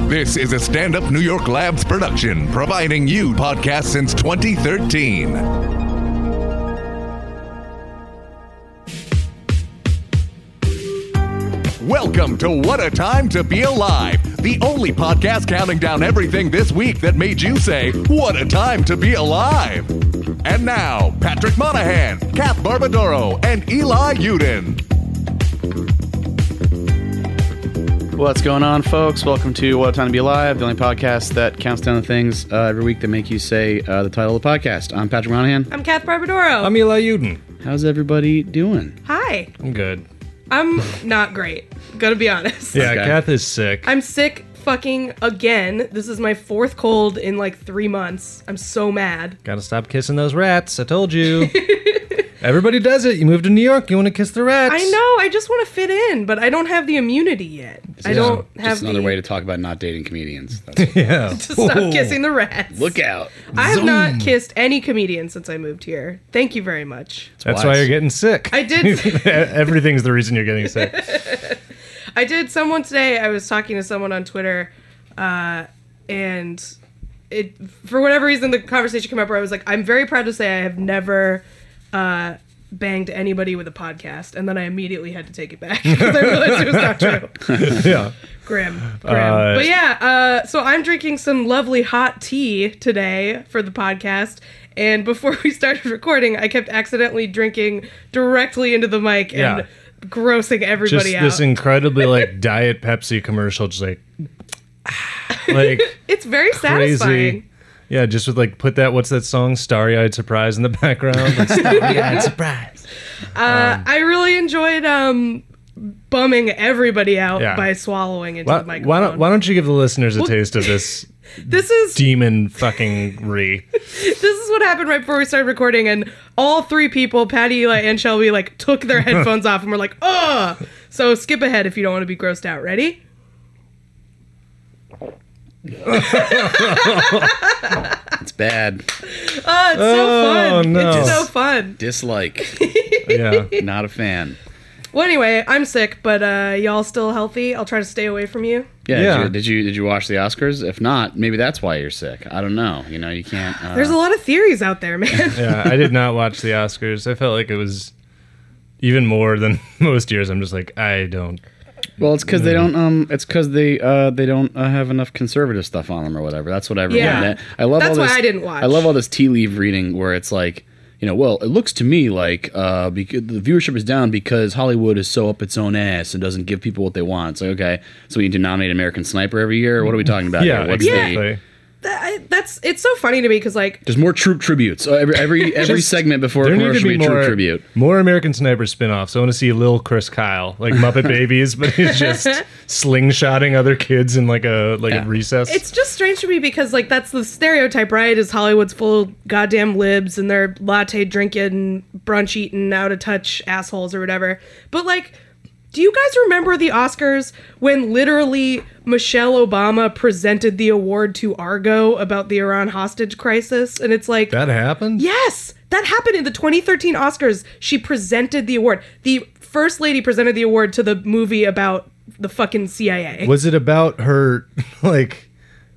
This is a Stand Up New York Labs production, providing you podcasts since 2013. Welcome to What a Time to Be Alive, the only podcast counting down everything this week that made you say, what a time to be alive. And now, Patrick Monahan, Kath Barbadoro, and Eli Uden. What's going on, folks? Welcome to What a Time to Be Alive, the only podcast that counts down the things every week that make you say the title of the podcast. I'm Patrick Monahan. I'm Kath Barbadoro. I'm Eli Uden. How's everybody doing? Hi. I'm good. I'm not great. Gotta be honest. Yeah, Okay. Kath is sick. I'm sick fucking again. This is my fourth cold in like 3 months. I'm so mad. Gotta stop kissing those rats. I told you. Everybody does it. You move to New York, you want to kiss the rats. I know. I just want to fit in, but I don't have the immunity yet. I don't have Just another the... way to talk about not dating comedians. That's Yeah. to stop kissing the rats. Look out. I have not kissed any comedian since I moved here. Thank you very much. That's why you're getting sick. I did... Everything's the reason you're getting sick. I did someone today. I was talking to someone on Twitter, and it for whatever reason the conversation came up where I was like, I'm very proud to say I have never banged anybody with a podcast, and then I immediately had to take it back because I realized it was not true. Yeah. Grim. But yeah, so I'm drinking some lovely hot tea today for the podcast. And before we started recording, I kept accidentally drinking directly into the mic and grossing everybody Just out. this incredibly like Diet Pepsi commercial, just like It's very crazy. satisfying. Yeah, just with like put that, what's that song? Starry-Eyed Surprise in the background. Like, Starry-Eyed Surprise. I really enjoyed bumming everybody out Yeah. by swallowing into Why, the microphone. why don't you give the listeners a taste of this This is demon fucking re? this is what happened right before we started recording, and all three people, Patty, Eli, and Shelby, like took their headphones off and were like, "Ugh!" So skip ahead if you don't want to be grossed out. Ready? It's bad. It's so fun. no. It's so fun. Dislike. Yeah. Not a fan. Well, anyway, I'm sick, but y'all still healthy? I'll try to stay away from you. Yeah. Yeah. Did you watch the Oscars? If not, maybe that's why you're sick. I don't know. You know, you can't. There's a lot of theories out there, man. Yeah, I did not watch the Oscars. I felt like it was even more than most years. I'm just like, I don't. Well, it's because they don't. It's because they don't have enough conservative stuff on them or whatever. That's what everyone. Yeah. I love That's all why this, I didn't watch. I love all this tea leaf reading where it's like, you know, well, it looks to me like because the viewership is down because Hollywood is so up its own ass and doesn't give people what they want. It's like, okay, so we need to nominate American Sniper every year. What are we talking about? Yeah, here? What's exactly. It's so funny to me because like There's more troop tributes. So every segment before a There need commercial to should be be a troop tribute. more American Sniper spin-offs. I want to see Lil Chris Kyle, like Muppet Babies, but he's just slingshotting other kids in like a recess. it's just strange to me because like that's the stereotype, right? Is Hollywood's full of goddamn libs and they're latte drinking, brunch eating, out of touch assholes or whatever. But like, do you guys remember the Oscars when literally Michelle Obama presented the award to Argo about the Iran hostage crisis? And it's like, that happened? yes, that happened in the 2013 Oscars. She presented the award. The first lady presented the award to the movie about the fucking CIA. Was it about her like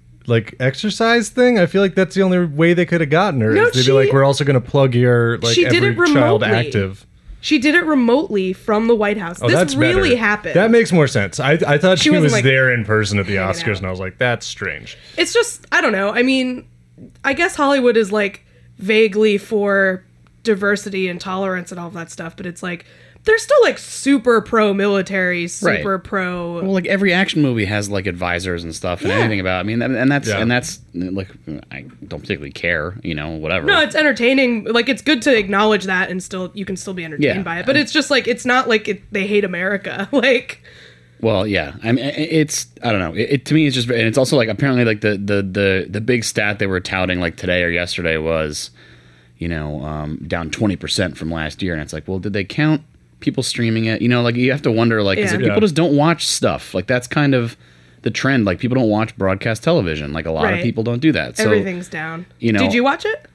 exercise thing? I feel like that's the only way they could have gotten her. No, is they'd be like, we're also going to plug your like She did every it child remotely. active. She did it remotely from the White House. Oh, this that's really better. happened. That makes more sense. I thought she wasn't, was like, there in person at the hanging Oscars, out. and I was like, that's strange. It's just, I don't know. I mean, I guess Hollywood is like vaguely for diversity and tolerance and all of that stuff, but it's like they're still like super pro-military, super Right. pro. Well, like every action movie has like advisors and stuff and Yeah. anything about. I mean, and that's Yeah. and that's like I don't particularly care, you know, whatever. No, it's entertaining. Like it's good to acknowledge that, and still you can still be entertained Yeah. by it. But it's just like it's not like they hate America. Like Well, yeah. I mean, it's I don't know. It to me it's just, and it's also like apparently like the big stat they were touting like today or yesterday was, you know, down 20% from last year, and it's like, well, did they count people streaming it? You know, like you have to wonder, like, is it Yeah. people just don't watch stuff? Like that's kind of the trend. Like people don't watch broadcast television. Like a lot of Right. people don't do that. So everything's down. you know- Did you watch it?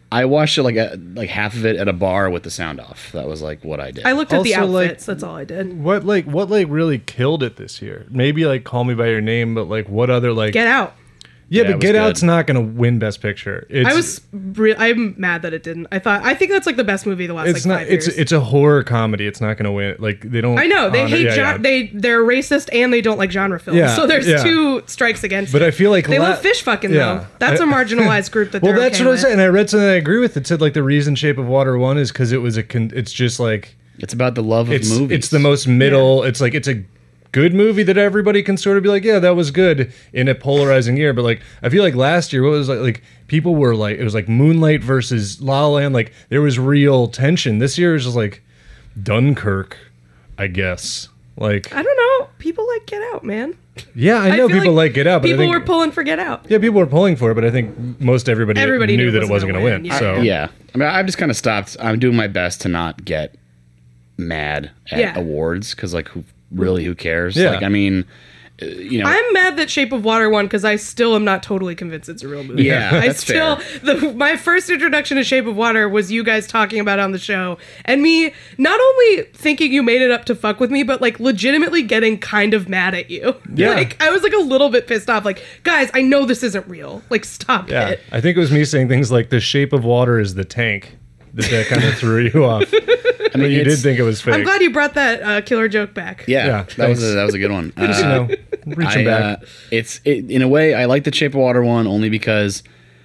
I watched it like half of it at a bar with the sound off. That was like what I did. I looked at the Also, like, outfits. That's all I did. What really killed it this year? Maybe like Call Me by Your Name, but like what other like Get Out. Yeah, Yeah, it but was Get good. Out's not going to win Best Picture. I'm mad that it didn't. I think that's like the best movie of the last It's like not. 5 years. It's a horror comedy. It's not going to win. Like they don't. I know they honor- hate yeah, yeah. they're racist and they don't like genre films. Yeah, So there's yeah. 2 strikes against. But it. I feel like they love fish fucking yeah. though. That's a marginalized group that. Well, they're that's okay what I with. said, and I read something I agree with. It said like the reason Shape of Water won is because it was it's just like It's about the love of movies. it's the most middle. It's like it's a good movie that everybody can sort of be like, yeah, that was good in a polarizing year. But like, I feel like last year, what was like people were like, it was like Moonlight versus La La Land. Like there was real tension. This year is just like Dunkirk, I guess. Like, I don't know. People like Get Out, man. yeah, I know feel people like Get Out, but I people think, were pulling for Get Out. yeah, people were pulling for it, but I think most everybody knew that it wasn't going to win. yeah. So Yeah, I mean, I've just kind of stopped. I'm doing my best to not get mad at Yeah. awards because, like, who cares? Yeah. Like, I mean, you know, I'm mad that Shape of Water won because I still am not totally convinced it's a real movie. Yeah, I that's still my first introduction to Shape of Water was you guys talking about it on the show, and me not only thinking you made it up to fuck with me, but like legitimately getting kind of mad at you. Yeah. Like I was like a little bit pissed off. Like, guys, I know this isn't real. Like, stop yeah, it. I think it was me saying things like the Shape of Water is the tank that kind of threw you off. I mean, You did it's- think it was fake. I'm glad you brought that killer joke back. Yeah, Yeah, that was a good one. Just, you know, reaching back. In a way, I like the Shape of Water one only because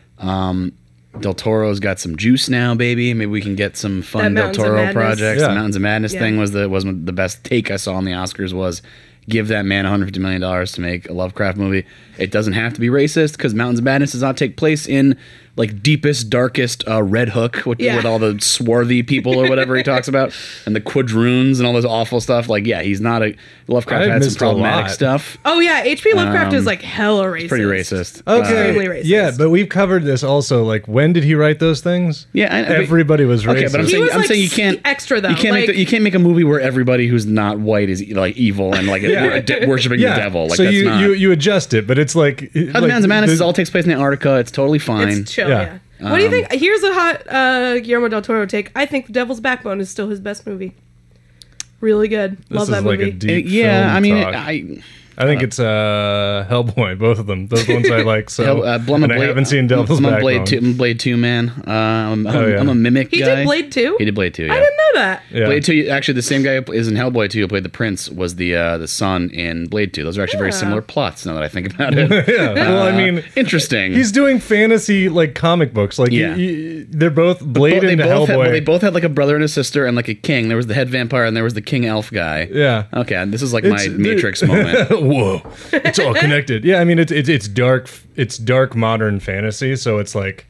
Del Toro's got some juice now, baby. Maybe we can get some fun That Del Mountains of Toro Madness. projects. Yeah. The Mountains of Madness Yeah. thing was the best take I saw on the Oscars was give that man $150 million to make a Lovecraft movie. It doesn't have to be racist because Mountains of Madness does not take place in like deepest, darkest Red Hook with all the swarthy people or whatever he talks about and the quadroons and all this awful stuff. Like, yeah, he's not a Lovecraft I've had some missed a problematic lot. stuff. Oh yeah, H.P. Lovecraft is like hella racist. Pretty racist. Okay. Extremely racist. Yeah, but we've covered this also. Like, when did he write those things? Yeah, everybody was racist. Okay, but I'm He saying, was, I'm like, saying you can't extra, though. You can't Like- you can't make a movie where everybody who's not white is like evil and like worshiping the devil. Like so that's you, not. you adjust it, but it's like How the Mountains of Madness all takes place in Antarctica. It's totally fine. It's chill, Yeah. yeah. What do you think? Here's a hot Guillermo del Toro take. I think The Devil's Backbone is still his best movie. Really good. This Love is that like movie. a deep Yeah, film I mean, talk. I think it's Hellboy, both of them. Those ones I like. So I'm and I haven't seen Devil's I'm a Backbone. Blade 2 man. I'm yeah. a mimic He guy. did Blade 2? He did Blade 2, yeah. I didn't know that. Yeah. Blade 2, actually, the same guy who is in Hellboy 2 who played the prince was the son in Blade 2. Those are actually very Yeah. similar plots now that I think about it. Yeah. Well, I mean, Interesting. he's doing fantasy like comic books. Like, Yeah. they're both Blade and Hellboy. They both had like a brother and a sister and like a king. There was the head vampire and there was the king elf guy. Yeah. Okay, this is like It's- my Matrix moment. Whoa, it's all connected. Yeah, I mean it's dark. It's dark modern fantasy. So it's like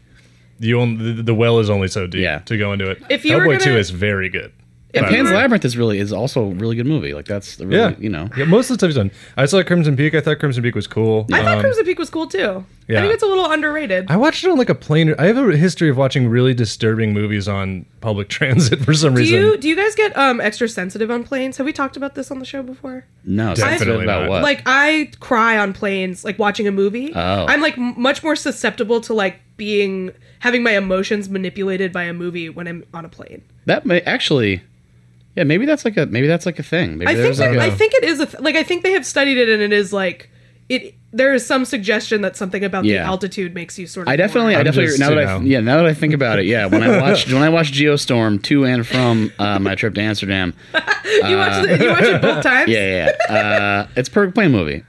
the well is only so deep Yeah. to go into it. If you were Hellboy 2 gonna- is very good. If by you the Pan's way. were- Labyrinth is also a really good movie. Like that's the really, Yeah, you know. Yeah, most of the stuff he's done. I saw Crimson Peak. I thought Crimson Peak was cool. I thought Crimson Peak was cool too. yeah. I think it's a little underrated. I watched it on like a plane. I have a history of watching really disturbing movies on public transit for some reason. Do you guys get extra sensitive on planes? Have we talked about this on the show before? No, Definitely about not. what? Like I cry on planes, like watching a movie. Oh. I'm like much more susceptible to like having my emotions manipulated by a movie when I'm on a plane. that may actually. Yeah, maybe that's like a thing. Maybe I think there's like I a, think it is like I think they have studied it and it is like it. There is some suggestion that something about the Yeah. altitude makes you sort of. I definitely just, now you that know. now that I think about it, yeah. When I watched Geostorm to and from my trip to Amsterdam, you watch it both times. yeah, it's a perfect plane movie.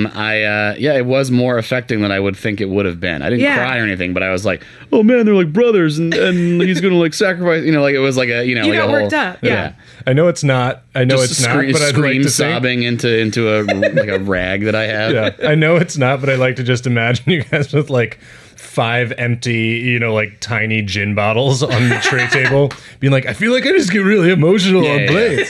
It was more affecting than I would think it would have been. I didn't Yeah. cry or anything, but I was like, oh man, they're like brothers, and he's gonna like sacrifice. You know, like it was like a You like got a whole, worked up. Yeah. I know it's not. I know Just it's not. But I'd like scream to say. sobbing into a like a rag that I have. Yeah, I know it's not, but I like to just imagine you guys with like 5 empty, like tiny gin bottles on the tray table, being like, I feel like I just get really emotional on yeah. planes.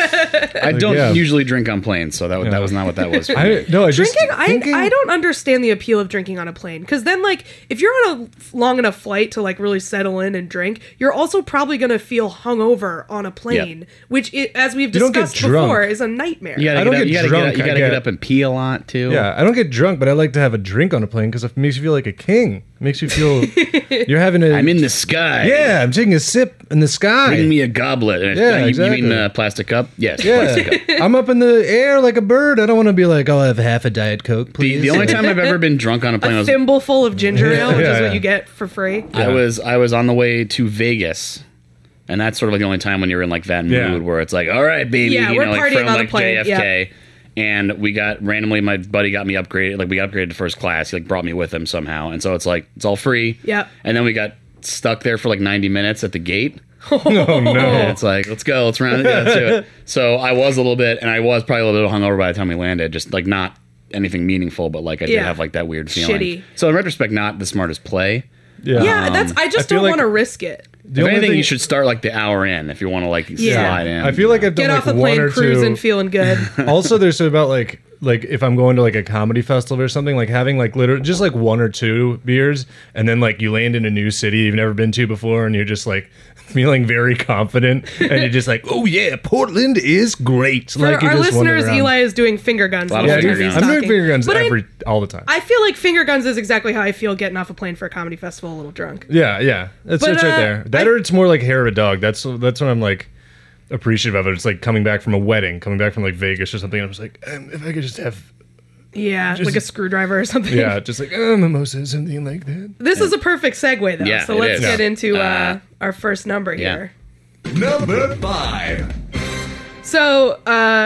I don't yeah. usually drink on planes, so that was not what that was. For me. I just Drinking, I don't understand the appeal of drinking on a plane, because then, like, if you're on a long enough flight to, like, really settle in and drink, you're also probably going to feel hungover on a plane, which, as we've don't get discussed before, drunk. is a nightmare. You I gotta don't get get up, drunk, you I gotta get- get up and pee a lot too. Yeah, I don't get drunk, but I like to have a drink on a plane because it makes you feel like a king. It makes you feel you're having a. I'm in the sky. Yeah, I'm taking a sip in the sky. Bring me a goblet. And Yeah, you exactly. mean a plastic cup? Yes, plastic cup. Yeah, I'm up in the air like a bird. I don't want to be like, I'll have half a Diet Coke, please. The only time I've ever been drunk on a plane A was thimble full of ginger ale, which is Yeah. what you get for free. I was on the way to Vegas. And that's sort of like the only time when you're in like that mood Yeah. where it's like, all right, baby, Yeah, you we're know, like partying from on the like plane, JFK. And we got randomly, my buddy got me upgraded. Like we got upgraded to first class. He like brought me with him somehow, and so it's like it's all free. Yep. And then we got stuck there for like 90 minutes at the gate. Oh no! And it's like, let's go, let's round it, let's do it. So I was a little bit, and I was probably a little hungover by the time we landed. Just like not anything meaningful, but like I did Yeah. have like that weird feeling. Shitty. So in retrospect, not the smartest play. Yeah, that's. I I just feel don't like- want to risk it. The If only anything, thing- you should start like the hour in if you want to like Yeah. slide in. I feel like I've done Get like off the one plane, or cruising, two. feeling good. Also, there's something about like if I'm going to like a comedy festival or something, like having like literally just like one or two beers, and then like you land in a new city you've never been to before, and you're just like feeling very confident, and you're just like, oh yeah, Portland is great. For like you're our just wandering listeners, around. Eli is doing finger guns. lot of while finger he's guns. I'm doing talking. finger guns But all the time. I feel like finger guns is exactly how I feel getting off a plane for a comedy festival a little drunk. Yeah, it's But, right there. That or it's more like hair of a dog. That's what I'm like appreciative of it. It's like coming back from a wedding, coming back from like Vegas or something. And I'm just like, if I could just have, Yeah, like a screwdriver or something. yeah, just like mimosa, something like that. This is a perfect segue, though. Yeah, so it let's is. get into our first number yeah. here. Number 5. So,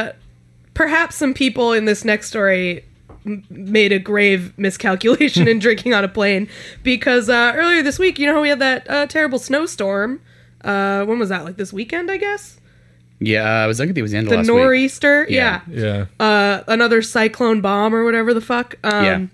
perhaps some people in this next story made a grave miscalculation in drinking on a plane, because earlier this week, you know how we had that terrible snowstorm? When was that? Like this weekend, I guess? Yeah, I think it was the end of The last week. nor'easter? Yeah. Yeah. Another cyclone bomb or whatever the fuck. Yeah.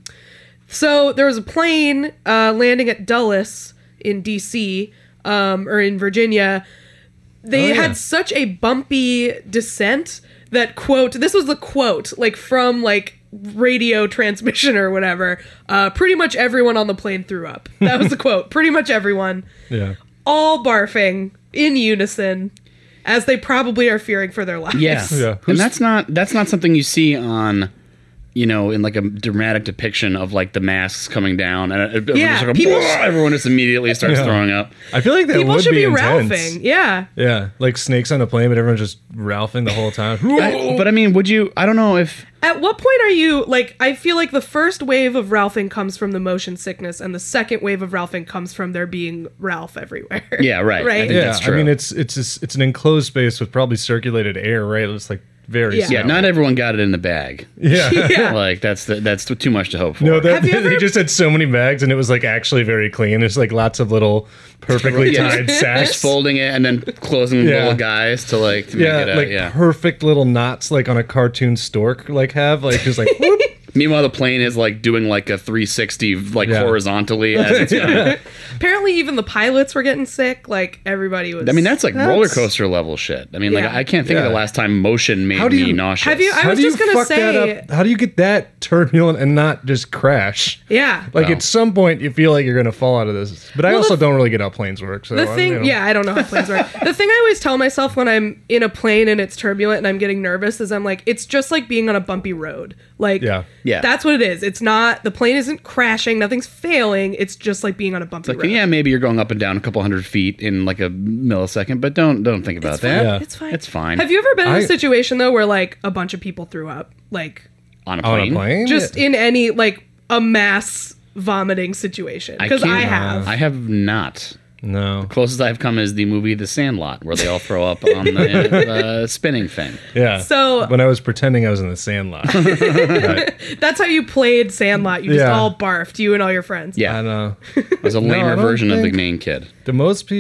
So there was a plane landing at Dulles in DC, or in Virginia. They Oh, yeah. had such a bumpy descent that, quote, this was the quote, like from like radio transmission or whatever, pretty much everyone on the plane threw up. That was the quote. Pretty much everyone. Yeah. All barfing in unison, as they probably are fearing for their lives. Yeah. Yeah. And that's not something you see on, you know, in like a dramatic depiction of like the masks coming down and everyone Yeah, just like, people- everyone just immediately starts Yeah. throwing up. I feel like that People would should be intense. ralphing. Yeah. Yeah, like snakes on a plane, but everyone's just ralphing the whole time. But I mean, I don't know if At what point are you, like, I feel like the first wave of ralphing comes from the motion sickness, and the second wave of ralphing comes from there being Ralph everywhere. Yeah, right. I Right? think Yeah, that's true. I mean it's an enclosed space with probably circulated air, right? It's like very Yeah. yeah, smelly. not everyone got it in the bag. yeah. Yeah. Like that's too much to hope for. No, Have you they ever- just had so many bags, and it was like actually very clean. There's like lots of little perfectly Yeah. tied Just sacks. folding it and then closing Yeah. little guys to like to Yeah, make it like yeah. perfect little knots, like on a cartoon stork, like have like just like whoop. Meanwhile, the plane is like doing like a 360 like Yeah. horizontally as it's going. Apparently, even the pilots were getting sick. Like, everybody was. I mean, that's like roller coaster level shit. I mean, like Yeah. I can't think of Yeah. the last time motion made How do me you- nauseous. Have you- I How was do you just gonna fuck that say- up? How do you get that turbulent and not just crash? Yeah. Like Well. at some point you feel like you're gonna fall out of this. But I Well, also the- don't really get how planes work. So The thing, you know. yeah, I don't know how planes work. The thing I always tell myself when I'm in a plane and it's turbulent and I'm getting nervous is I'm like, it's just like being on a bumpy road. Like, Yeah. Yeah. that's what it is. It's not, the plane isn't crashing, nothing's failing. It's just like being on a bumpy Like, road. yeah, maybe you're going up and down a couple hundred feet in like a millisecond, but don't think about It's that. fine. Yeah. It's fine. It's fine. Have you ever been in I- a situation though where like a bunch of people threw up? Like, on a On plane? a plane? just in any, like, a mass vomiting situation? Because I can't- have. I have not. No. Closest I've come is the movie The Sandlot, where they all throw up on the spinning thing. Yeah. So- when I was pretending I was in the Sandlot. That's how you played Sandlot. You just Yeah. all barfed, you and all your friends. Yeah, I know. it was a I lamer don't version of the think- main kid. The most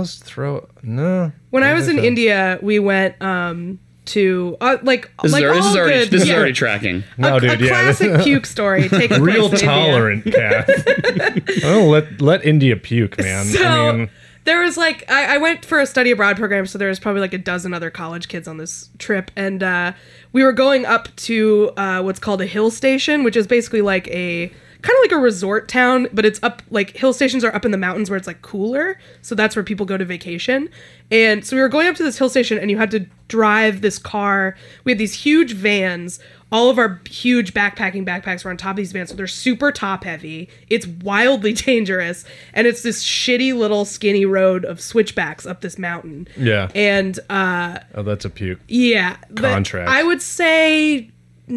no. When I was in think so. India, we went to like This like is, all already good, this is yeah, already tracking. No, a dude, yeah. classic puke story. Taking Real place in India. tolerant, Kath. Oh, let India puke, man. So I mean, There was like I went for a study abroad program, so there was probably like a dozen other college kids on this trip, and we were going up to what's called a hill station, which is basically like a kind of like a resort town, but it's up, like hill stations are up in the mountains where it's like cooler, so that's where people go to vacation. And so we were going up to this hill station, and you had to drive this car. We had these huge vans. All of our huge backpacks were on top of these vans, so they're super top heavy. It's wildly dangerous, and it's this shitty little skinny road of switchbacks up this mountain. Yeah. And Oh, that's a puke. yeah, Contract. I would say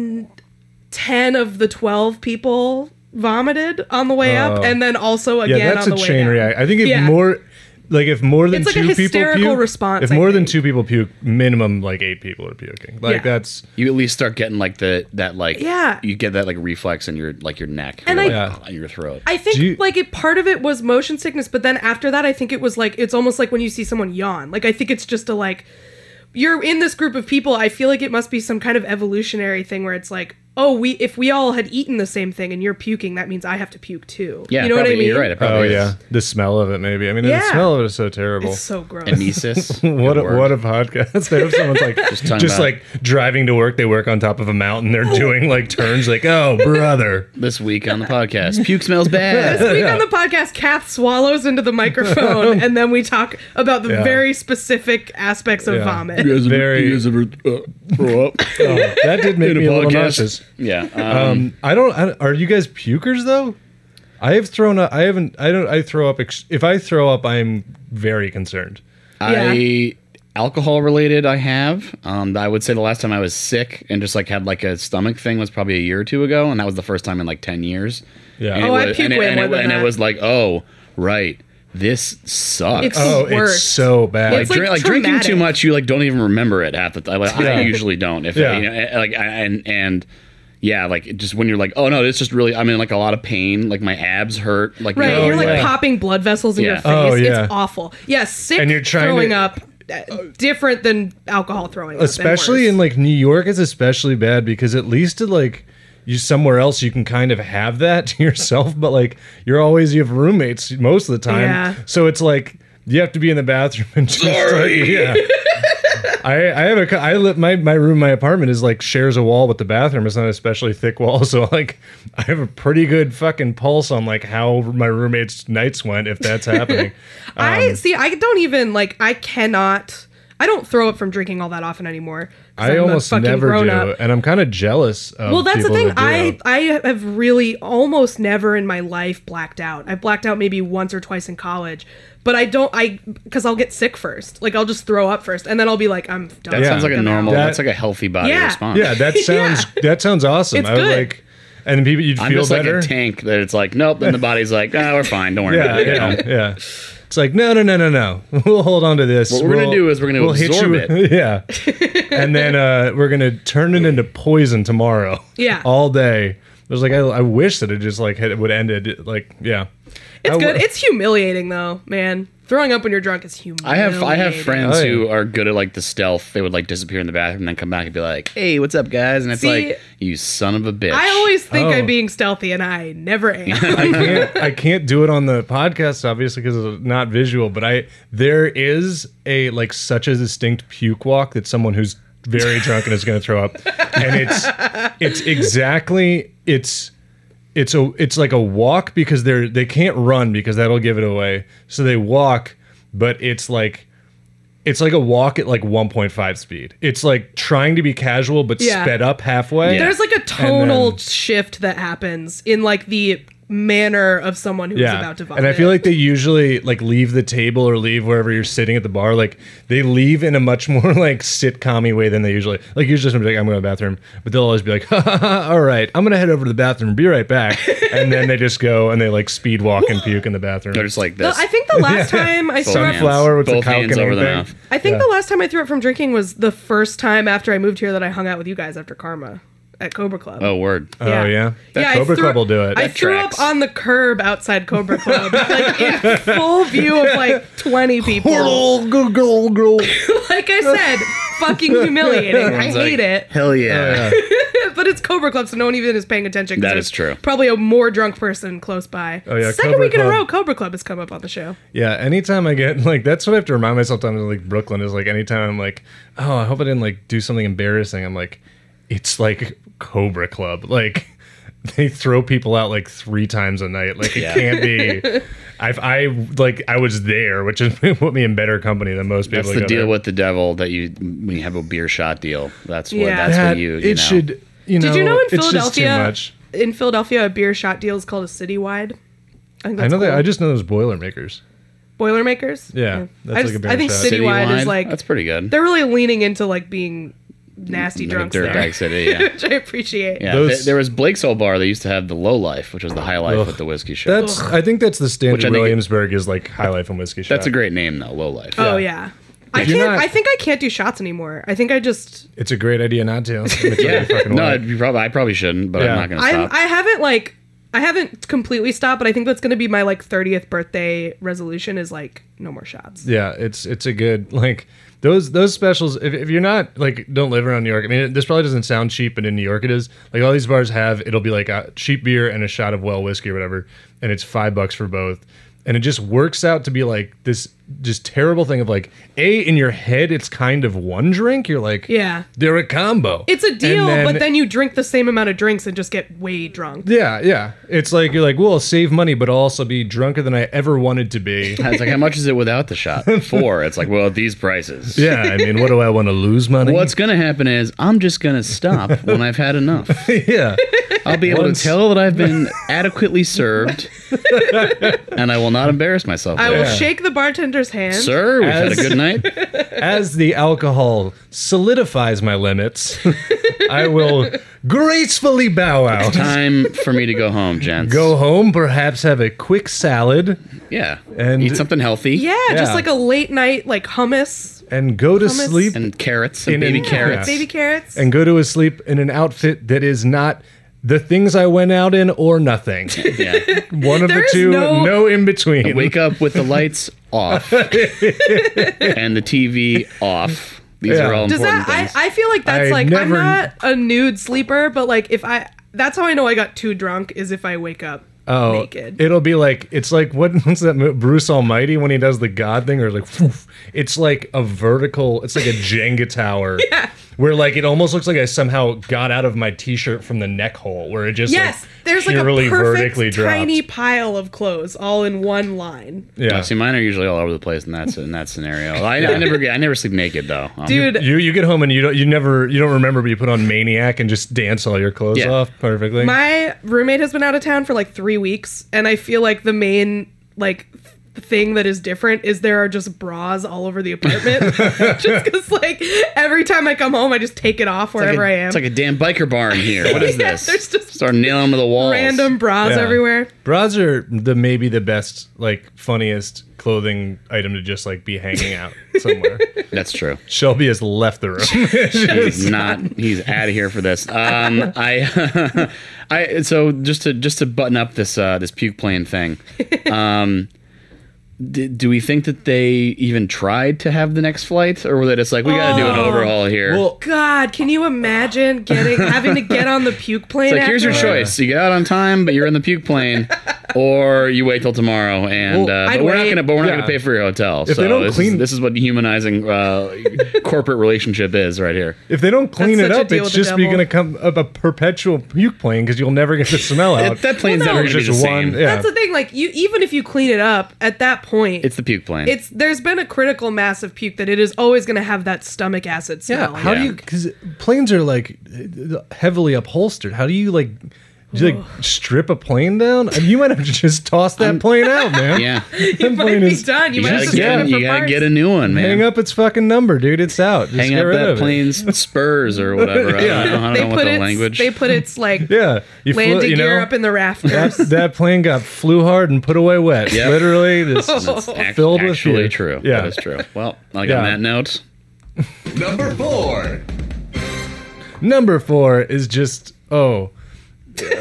10 of the 12 people vomited on the way up, and then also again Yeah, that's on a the way chain down. reaction. I think if Yeah. if more than It's like a two people hysterical puke, response, if I more than think. 2 people puke, minimum like 8 people are puking. Like Yeah. that's You at least start getting like that like Yeah. you get that like reflex in your like your neck And your, I- like, in your throat. I think Do you- like part of it was motion sickness, but then after that, I think it was like it's almost like when you see someone yawn. Like I think it's just a like you're in this group of people. I feel like it must be some kind of evolutionary thing where it's like, oh, if we all had eaten the same thing and you're puking, that means I have to puke too. Yeah, you know what I probably- mean? You're right. It probably is. yeah, the smell of it maybe. I mean, the Yeah. smell of it is so terrible. It's so gross. Emesis. What Good word. what a podcast! There, someone's like talking just about- like driving to work. They work on top of a mountain. They're doing like turns. Like, oh brother, This week on the podcast, puke smells bad. This week on the podcast, Kath swallows into the microphone, and then we talk about the Yeah. very specific aspects of Yeah. vomit. Very- You guys ever throw up? oh, that did make In a me a little podcast? nauseous. Yeah. Are you guys pukers though? I have thrown up. I haven't. I don't. I throw up. If I throw up, I'm very concerned. I alcohol related. I have. I would say the last time I was sick and just like had like a stomach thing was probably a year or two ago, and that was the first time in like 10 years. Yeah. And Oh, I was, puke and it, way and more it, than and that. it was like, oh, right, this sucks. It's Oh, worse. it's so bad. It's like drinking too traumatic. much, you like don't even remember it half the time. Like, Yeah. I usually don't. If Yeah. you know, like and yeah, like it just when you're like, oh no, it's just really. I'm in like a lot of pain. Like my abs hurt. Like Right, Oh, you're like yeah. popping blood vessels in Yeah. your face. Oh, yeah. It's awful. Yeah, sick And you're trying throwing to- up, different than alcohol throwing up. and Especially worse. in like New York, it's especially bad because at least at like you somewhere else you can kind of have that to yourself, but like you have roommates most of the time, Yeah. so it's like you have to be in the bathroom and just like, yeah. My apartment is like shares a wall with the bathroom. It's not an especially thick wall, so like I have a pretty good fucking pulse on like how my roommates' nights went if that's happening. I don't even like. I don't throw up from drinking all that often anymore. 'cause I I'm a almost fucking never do, grown-up. and I'm kind of jealous of Well, that's the people thing. that do. I have really almost never in my life blacked out. I blacked out maybe once or twice in college, but because I'll get sick first. Like I'll just throw up first, and then I'll be like, I'm done. that sounds like a I'm normal. out. That- That's like a healthy body Yeah. response. Yeah, that sounds awesome. It's I would good. like, and people you'd I'm feel just better. like a tank that it's like, nope. Then the body's like, we're fine. Don't worry yeah, about it. you know? yeah. It's like no. We'll hold on to this. What we're gonna do is we're gonna we'll hit absorb you- yeah, and then we're gonna turn it into poison tomorrow. Yeah. all day. It was like I wish that it just like it would end it like yeah. It's good. It's humiliating though, man. Throwing up when you're drunk is humiliating. I have friends Oh, yeah. who are good at like the stealth. They would like disappear in the bathroom and then come back and be like, "Hey, what's up, guys?" And it's See, like, "You son of a bitch." I always think Oh. I'm being stealthy, and I never am. I can't do it on the podcast obviously because it's not visual, but there is a like such a distinct puke walk that someone who's very drunk and is going to throw up, and it's like a walk because they can't run because that'll give it away, so they walk, but it's like a walk at like 1.5 speed. It's like trying to be casual but Yeah. sped up halfway. There's like a tonal then- shift that happens in like the manner of someone who's about to vomit. And I feel like they usually like leave the table or leave wherever you're sitting at the bar. Like they leave in a much more like sitcom-y way than they usually somebody's like, I'm going to the bathroom, but they'll always be like, ha, ha, ha, all right, I'm going to head over to the bathroom and be right back. And then they just go and they like speed walk and puke in the bathroom. They're just like The- this. I think the last time I Both threw hands. up, Sunflower with the Both hands calculating over the thing. mouth. I think Yeah. the last time I threw up from drinking was the first time after I moved here that I hung out with you guys after Karma at Cobra Club. Oh, word. Oh, yeah? That I Cobra threw- Club will do it. I That threw tracks. up on the curb outside Cobra Club, like in full view of like 20 people. Girl. Like I said, fucking humiliating. I Everyone's hate like, it. Hell yeah. But it's Cobra Club, so no one even is paying attention. 'cause That there's is true. Probably a more drunk person close by. Oh, yeah, Second Cobra week in a Club. row, Cobra Club has come up on the show. Yeah, anytime I get like that's what I have to remind myself times in like Brooklyn is like anytime I'm like, oh, I hope I didn't like do something embarrassing. I'm like, it's like Cobra Club. Like they throw people out like 3 times a night. Like it Yeah. can't be. I was there, which is put me in better company than most people. That's that the go deal there. with the devil that when you have a beer shot deal. That's what Yeah. that's That, what you it know. should. You know, Did you know in it's just too Philadelphia? much. In Philadelphia, a beer shot deal is called a citywide. I think I that's know that. cool. I just know those Boilermakers. Boilermakers. Yeah, that's I, like a beer I think shot. citywide is like That's pretty good. they're really leaning into like being nasty Like a drunks there, dirtbag city, yeah. which I appreciate. Yeah, Those- there was Blake's Old Bar. They used to have the Low Life, which was the High Life with the whiskey shot. That's. I think that's the Which I standard. think- Williamsburg is like High Life and whiskey shot. That's a great name, though. Low Life. Oh yeah. I If you're can't. not- I think I can't do shots anymore. I think I just. It's a great idea not to. Yeah. Fucking No, way. I probably shouldn't, but Yeah. I'm not going to stop. I haven't completely stopped, but I think that's going to be my like 30th birthday resolution is like no more shots. Yeah, it's a good like those specials. If you're not like don't live around New York, I mean this probably doesn't sound cheap, but in New York it is. Like all these bars have, it'll be like a cheap beer and a shot of well whiskey or whatever, and it's $5 for both. And it just works out to be like this just terrible thing of like in your head it's kind of one drink. You're like Yeah. they're a combo. It's a deal, And but then you drink the same amount of drinks and just get way drunk. yeah. It's like you're like, well, I'll save money, but I'll also be drunker than I ever wanted to be. It's like, how much is it without the shot? 4. It's like, well, at these prices. Yeah, I mean, what do I want to lose money? What's going to happen is I'm just going to stop when I've had enough. yeah. I'll be able Once- to tell that I've been adequately served, and I will not embarrass myself. I will Yeah. shake the bartender's hand. Sir, we've had a As- good night. As the alcohol solidifies my limits, I will gracefully bow out. Time for me to go home, gents. Go home, perhaps have a quick salad, Yeah. And- eat something healthy. Yeah, Yeah. just like a late night like hummus, and go to Hummus. sleep. And carrots and In baby an- carrots. baby carrots. And go to a sleep in an outfit that is not the things I went out in or nothing. Yeah. One of There the is two, no- no in between. Wake up with the lights off and the TV off. These Yeah. are all Does important that? things. I feel like that's I like never- I'm not a nude sleeper, but like if I, that's how I know I got too drunk is if I wake up naked. It'll be like it's like what's that movie, Bruce Almighty when he does the God thing or like whoof, it's like a vertical, it's like a Jenga tower. Yeah. Where like it almost looks like I somehow got out of my t-shirt from the neck hole where it just Yes, like, there's like a purely vertically perfect dropped. tiny pile of clothes all in one line. Yeah. See, mine are usually all over the place in that scenario. I never sleep naked though. Dude, You get home and you don't remember, but you put on Maniac and just dance all your clothes Yeah. off perfectly. my roommate has been out of town for like 3 weeks, and I feel like the main like thing that is different is there are just bras all over the apartment. Just because like every time I come home, I just take it off wherever I am. It's like a damn biker bar in here. What is Yeah, this? there's just Start nailing them to the walls. random bras Yeah. everywhere. Bras are maybe the best, like funniest clothing item to just like be hanging out somewhere. That's true. Shelby has left the room. He's not. He's out of here for this. So just to button up this puke plane thing. Do we think that they even tried to have the next flight, or were they just like, we got to do an overhaul here? Well, God, can you imagine having to get on the puke plane? it's like, here's your afterwards? choice: you get out on time, but you're in the puke plane, or you wait till tomorrow. And Well, I'd but we're wait. not Yeah. gonna pay for your hotel. If so they don't clean- this is what humanizing corporate relationship is right here. if they don't clean That's it such a up, deal it's with the just be devil. going to come up a perpetual puke plane because you'll never get the smell out. That plane's Well, no. never gonna be Just the one- same. yeah. That's the thing. Like even if you clean it up, at that point, It's the puke plane. there's been a critical mass of puke that it is always going to have that stomach acid Yeah, smell. how do Yeah. you? Because planes are like heavily upholstered. How do you like? Do you like strip a plane down? I mean, you might have to just toss that plane out, man. yeah. You might be done. You, You might have gotta, to get, send it you for gotta parts. get a new one, man. Hang up its fucking number, dude. It's out. Just Hang get up rid that of it. plane's spurs or whatever. Yeah. I don't know what the language. They put its like Yeah, you landing you know, gear up in the rafters. that plane got flew hard and put away wet. Yep. Literally, this filled with actually fear. true. Yeah. That is true. Well, like Yeah. on that note, Number 4. Number 4 is just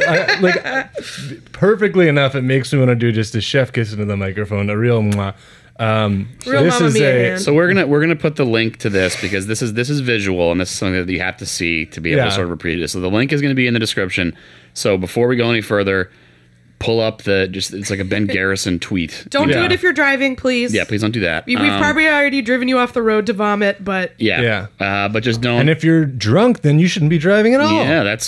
perfectly enough. It makes me want to do just a chef kiss into the microphone, a real mwah. Real this Mamma is Mia a hand. So we're gonna put the link to this because this is visual and this is something that you have to see to be able to Yeah. sort of repeat it. So the link is going to be in the description. So before we go any further, pull up it's like a Ben Garrison tweet. Don't do Yeah. it if you're driving, please. Yeah, please don't do that. We've probably already driven you off the road to vomit, but Yeah. But just don't. and if you're drunk, then you shouldn't be driving at all. Yeah, that's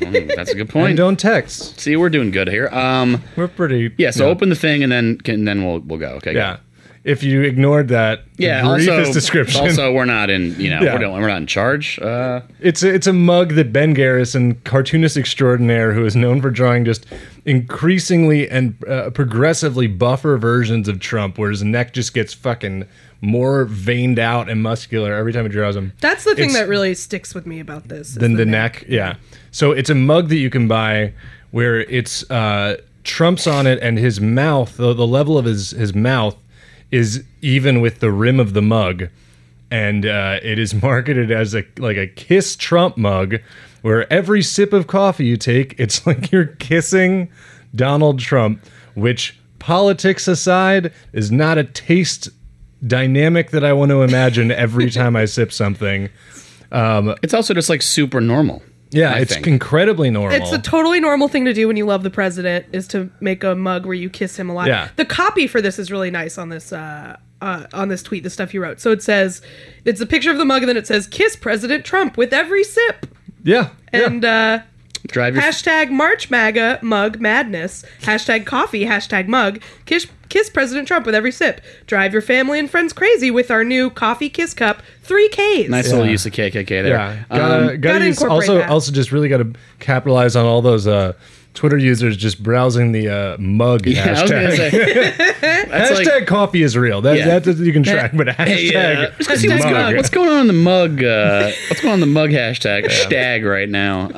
a good point. And don't text. See, we're doing good here. We're pretty. Yeah. So open the thing and then we'll go. Okay. go. Yeah. If you ignored that, Yeah. the briefest Also, description. also, we're not in. Yeah. We're not in charge. It's a mug that Ben Garrison, cartoonist extraordinaire, who is known for drawing just increasingly and progressively buffer versions of Trump, where his neck just gets fucking more veined out and muscular every time he draws him. that's the thing It's- that really sticks with me about this. is Than the neck. Yeah. So it's a mug that you can buy where it's Trump's on it, and his mouth, the level of his mouth is even with the rim of the mug, and it is marketed as a Kiss Trump mug, where every sip of coffee you take, it's like you're kissing Donald Trump, which, politics aside, is not a taste dynamic that I want to imagine every time I sip something. It's also just like super normal. Yeah, I it's think. incredibly normal. It's a totally normal thing to do when you love the president, is to make a mug where you kiss him a lot. Yeah. The copy for this is really nice on this tweet, the stuff you wrote. So it says, it's a picture of the mug and then it says, "Kiss President Trump with every sip." yeah. And Drive your hashtag March MAGA mug madness. Hashtag coffee. Hashtag mug. Kiss President Trump with every sip. Drive your family and friends crazy with our new coffee kiss cup. 3 Ks. nice little use of KKK there. Yeah, gotta Gotta use, incorporate that. also just really gotta capitalize on all those Twitter users just browsing the mug Yeah, I was gonna hashtag. say that's Hashtag like, coffee is real. That you can track, but hey, hashtag Hashtag what's going on in the mug? What's going on in the mug hashtag stag right now?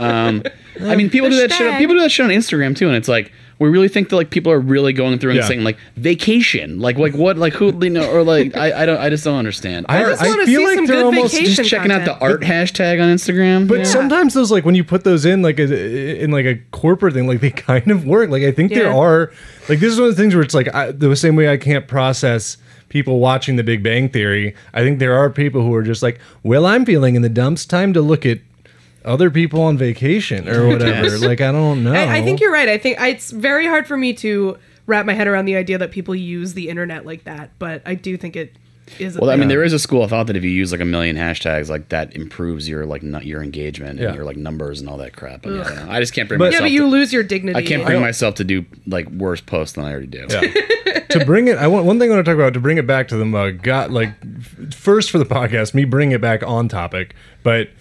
I mean, people do that shit. stag. People do that shit on Instagram too, and it's like we really think that like people are really going through and Yeah. saying like vacation, like what, like who, you know, or like I just don't understand. I just want to feel see like some they're good almost vacation just checking out the content. art hashtag on Instagram. But Yeah. sometimes those, like, when you put those in like a corporate thing, like, they kind of work. Like, I think there Yeah. are, like, this is one of the things where it's like the same way I can't process people watching The Big Bang Theory. I think there are people who are just like, well, I'm feeling in the dumps. Time to look at other people on vacation or whatever. Yes. Like, I don't know. I think you're right. I think it's very hard for me to wrap my head around the idea that people use the internet like that, but I do think it is. Well, I mean, there is a school of thought that if you use like 1 million hashtags, like that improves your like your engagement Yeah. and your like numbers and all that crap. And, yeah, I just can't bring myself. yeah, but you to, lose your dignity. I can't bring myself to do like worse posts than I already do. Yeah. To bring it, one thing I want to talk about, to bring it back to the mug, got like first for the podcast, me bringing it back on topic, but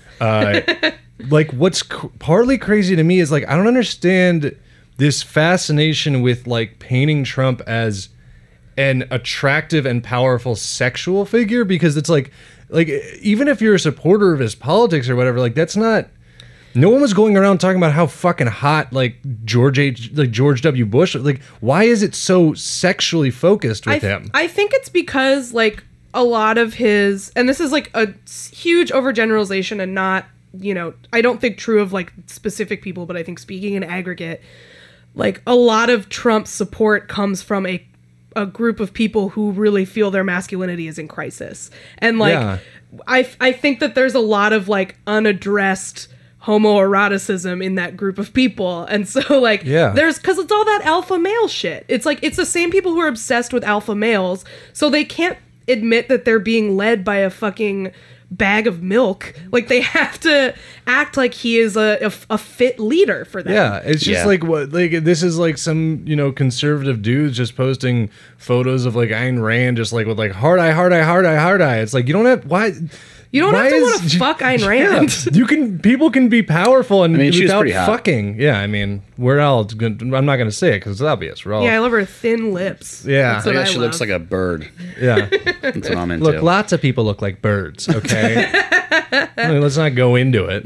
like what's partly crazy to me is like I don't understand this fascination with like painting Trump as an attractive and powerful sexual figure, because it's like even if you're a supporter of his politics or whatever, like that's not. No one was going around talking about how fucking hot like George W. Bush. Like, why is it so sexually focused with him? I think it's because like a lot of his, and this is like a huge overgeneralization and not, you know, I don't think true of like specific people, but I think speaking in aggregate, like a lot of Trump's support comes from a group of people who really feel their masculinity is in crisis. And like, Yeah. I think that there's a lot of like unaddressed homoeroticism in that group of people. And so like, Yeah. because it's all that alpha male shit. It's like, it's the same people who are obsessed with alpha males, so they can't admit that they're being led by a fucking bag of milk. Like, they have to act like he is a fit leader for them. Yeah, it's just Yeah. like what, like this is like some, you know, conservative dudes just posting photos of like Ayn Rand just like with like hard eye, hard eye, hard eye, hard eye. It's like you don't have why. You don't why have to is- want to fuck Ayn Rand. People can be powerful and mean, she was without pretty hot. fucking. Yeah, I mean, we're all. I'm not going to say it because it's obvious. We're all. Yeah, I love her thin lips. Yeah. That's I what guess I she love. looks like a bird. yeah. That's what I'm into. Look, lots of people look like birds. Okay, I mean, let's not go into it.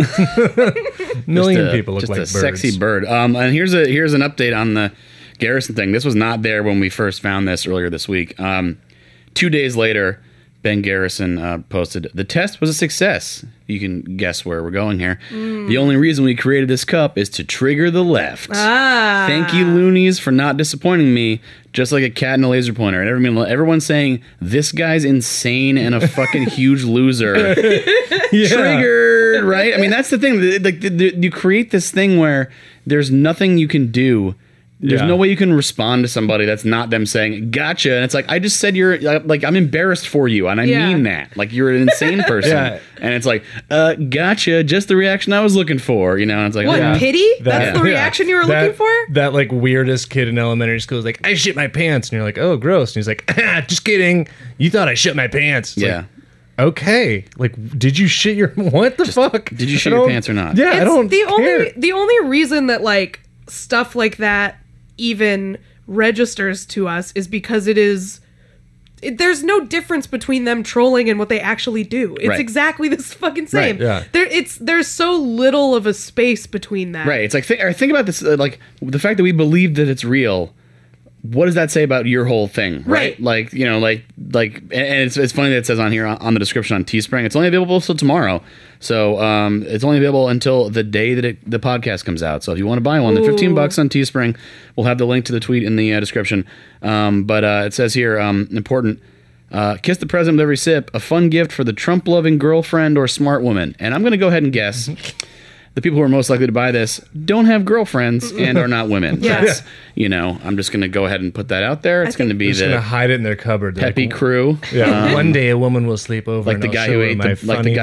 Million people look just like a birds. sexy bird. And here's an update on the Garrison thing. This was not there when we first found this earlier this week. 2 days later, Ben Garrison posted, "The test was a success. You can guess where we're going here. The only reason we created this cup is to trigger the left. Thank you, loonies, for not disappointing me, just like a cat in a laser pointer." And everyone's saying, this guy's insane and a fucking huge loser. Triggered, right? I mean, that's the thing. Like, you create this thing where there's nothing you can do. There's no way you can respond to somebody that's not them saying, gotcha. And it's like, I just said you're, like, I'm embarrassed for you. And I mean that. Like, you're an insane person. And it's like, gotcha. Just the reaction I was looking for. You know, and it's like, what, pity? That's the reaction you were looking for? That, like, weirdest kid in elementary school is like, I shit my pants. And you're like, oh, gross. And he's like, just kidding. You thought I shit my pants. It's like, okay, like, did you shit your, what the fuck? Did you shit your pants or not? Yeah, I don't care. The only reason that, like, stuff like that even registers to us is because there's no difference between them trolling and what they actually do. It's exactly this fucking same. There's so little of a space between that. Right. It's like, think about this, like, the fact that we believe that it's real. What does that say about your whole thing, right? Like, you know, like, and it's funny that it says on here on the description on Teespring, it's only available till tomorrow. So it's only available until the day that the podcast comes out. So if you want to buy one, then $15 on Teespring. We'll have the link to the tweet in the description. But it says here, important. Kiss the president with every sip. A fun gift for the Trump-loving girlfriend or smart woman. And I'm going to go ahead and guess. The people who are most likely to buy this don't have girlfriends and are not women. That's, you know, I'm just going to go ahead and put that out there. It's going to be the going to hide it in their cupboard. Peppy crew. Yeah. One day a woman will sleep over, like and the I'll guy show who her ate my funny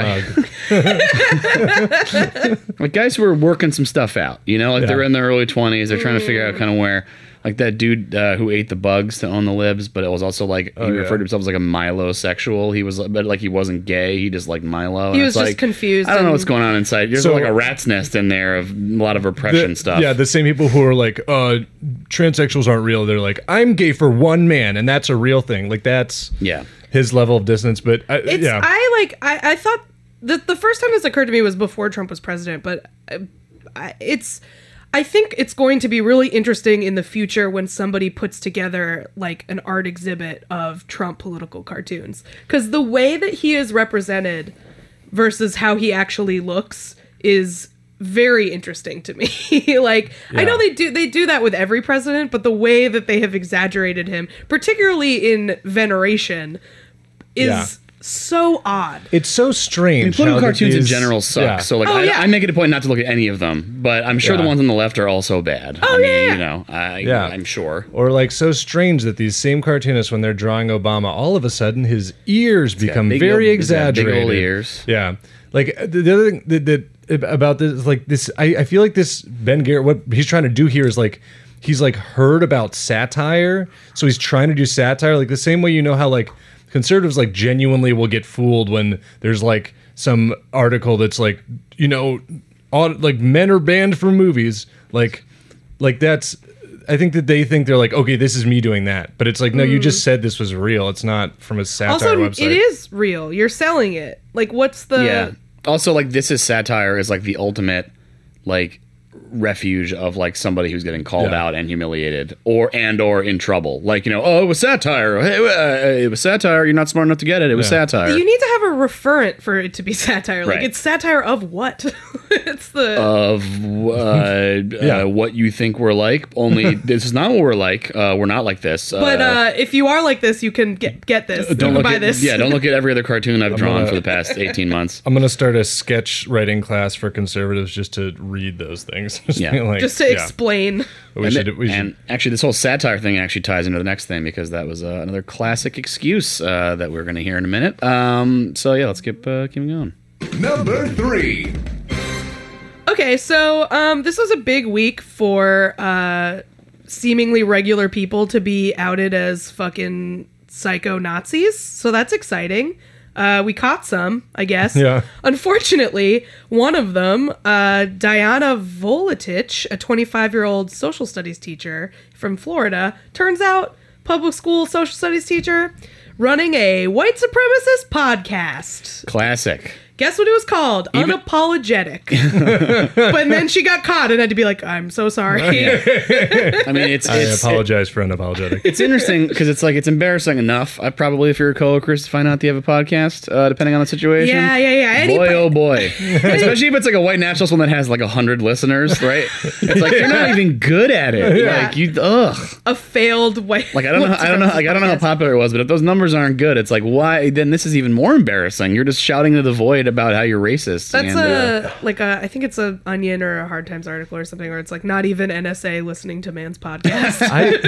mug. Like guys who are working some stuff out. You know, like they're in their early 20s. They're trying to figure out kind of where. Like that dude who ate the bugs to own the libs, but it was also like he referred to himself as like a Milo-sexual. He was, but like he wasn't gay. He just liked Milo. He was just like, confused. I don't know what's going on inside. There's like a rat's nest in there of a lot of repression stuff. Yeah, the same people who are like, transsexuals aren't real. They're like, I'm gay for one man, and that's a real thing. Like that's his level of dissonance. But I thought that the first time this occurred to me was before Trump was president, but I think it's going to be really interesting in the future when somebody puts together like an art exhibit of Trump political cartoons. Because the way that he is represented versus how he actually looks is very interesting to me. I know they do that with every president, but the way that they have exaggerated him, particularly in Veneration, is so odd. It's so strange. I mean, political cartoons in general suck. Yeah. So like, I make it a point not to look at any of them, but I'm sure the ones on the left are also bad. You know, I'm sure. Or like so strange that these same cartoonists, when they're drawing Obama, all of a sudden his ears become very exaggerated. Big old ears. Yeah. Like the other thing that about this, like this, I feel like this Ben Garrett, what he's trying to do here is like, he's like heard about satire, so he's trying to do satire, like the same way, you know how like conservatives like genuinely will get fooled when there's like some article that's like, you know, like men are banned from movies, like that's, I think that they think they're like, okay, this is me doing that, but it's like, no, you just said this was real. It's not from a satire website. It is real. You're selling it. Like, what's the Also, like, this is satire is like the ultimate like refuge of like somebody who's getting called out and humiliated or in trouble. Like, you know, oh, it was satire. It was satire. You're not smart enough to get it. It was satire. You need to have a referent for it to be satire. Like, it's satire of what? It's the what you think we're like. Only this is not what we're like. We're not like this. But if you are like this, you can get this. Don't you can buy this. Yeah, don't look at every other cartoon I've drawn for the past 18 months. I'm gonna start a sketch writing class for conservatives just to read those things. Just to explain. We should. And actually, this whole satire thing actually ties into the next thing because that was another classic excuse that we're going to hear in a minute. So yeah, let's keep going. Number 3. Okay, so this was a big week for seemingly regular people to be outed as fucking psycho Nazis. So that's exciting. We caught some, I guess. Yeah. Unfortunately, one of them, Diana Voletich, a 25-year-old social studies teacher from Florida, turns out public school social studies teacher running a white supremacist podcast. Classic. Guess what it was called? Unapologetic. But then she got caught and had to be like, I'm so sorry. I mean, I apologize for unapologetic. It's interesting because it's like it's embarrassing enough. I probably, if you're a coworker, to find out that you have a podcast, depending on the situation. Yeah. Boy, oh boy. Especially if it's like a white nationalist one that has like 100 listeners, right? It's like you're not even good at it. Yeah. Like you, ugh. A failed white. Like I don't know how popular it was, but if those numbers aren't good, it's like why? Then this is even more embarrassing. You're just shouting to the void about how you're racist. That's and, I think it's a Onion or a Hard Times article or something where it's like not even NSA listening to man's podcast.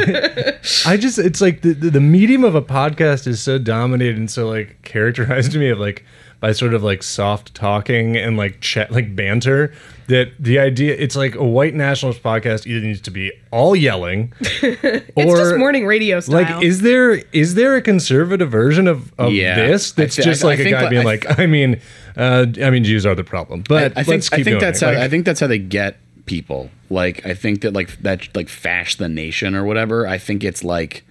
I just, it's like the medium of a podcast is so dominated and so like characterized to me of like by sort of like soft talking and like chat, like banter, that the idea, it's like a white nationalist podcast either needs to be all yelling It's just morning radio style. like, is there a conservative version of this that's just like a guy being like, I mean, Jews are the problem, but I think that's how they get people. Like I think that like Fash the Nation or whatever. I think it's like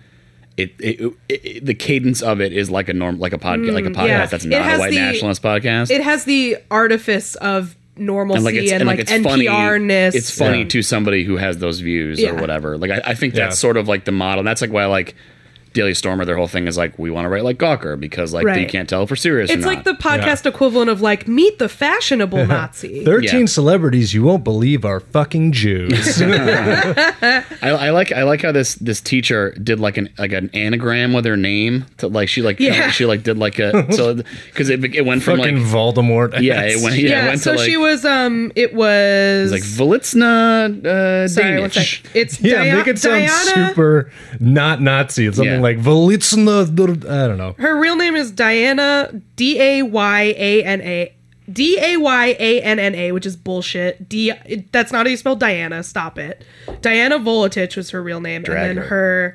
the cadence of it is like a podcast that's not a white nationalist podcast. It has the artifice of normalcy and NPR-ness. It's funny to somebody who has those views or whatever. Like I think that's sort of like the model. And that's like why like Daily Stormer, their whole thing is like, we want to write like Gawker because like you can't tell if we're serious or not. It's like the podcast equivalent of like, meet the fashionable Nazi. 13 celebrities you won't believe are fucking Jews. I like how this teacher did like an anagram with her name to like she did like a so because it went from fucking like Voldemort. it went so to like, she was it was like Velitsna Danish. It's make it sound Diana, super not Nazi. It's something like Velitsna. I don't know. Her real name is Diana, Dayana. Dayana, which is bullshit. That's not how you spell Diana. Stop it. Diana Volatich was her real name, and then her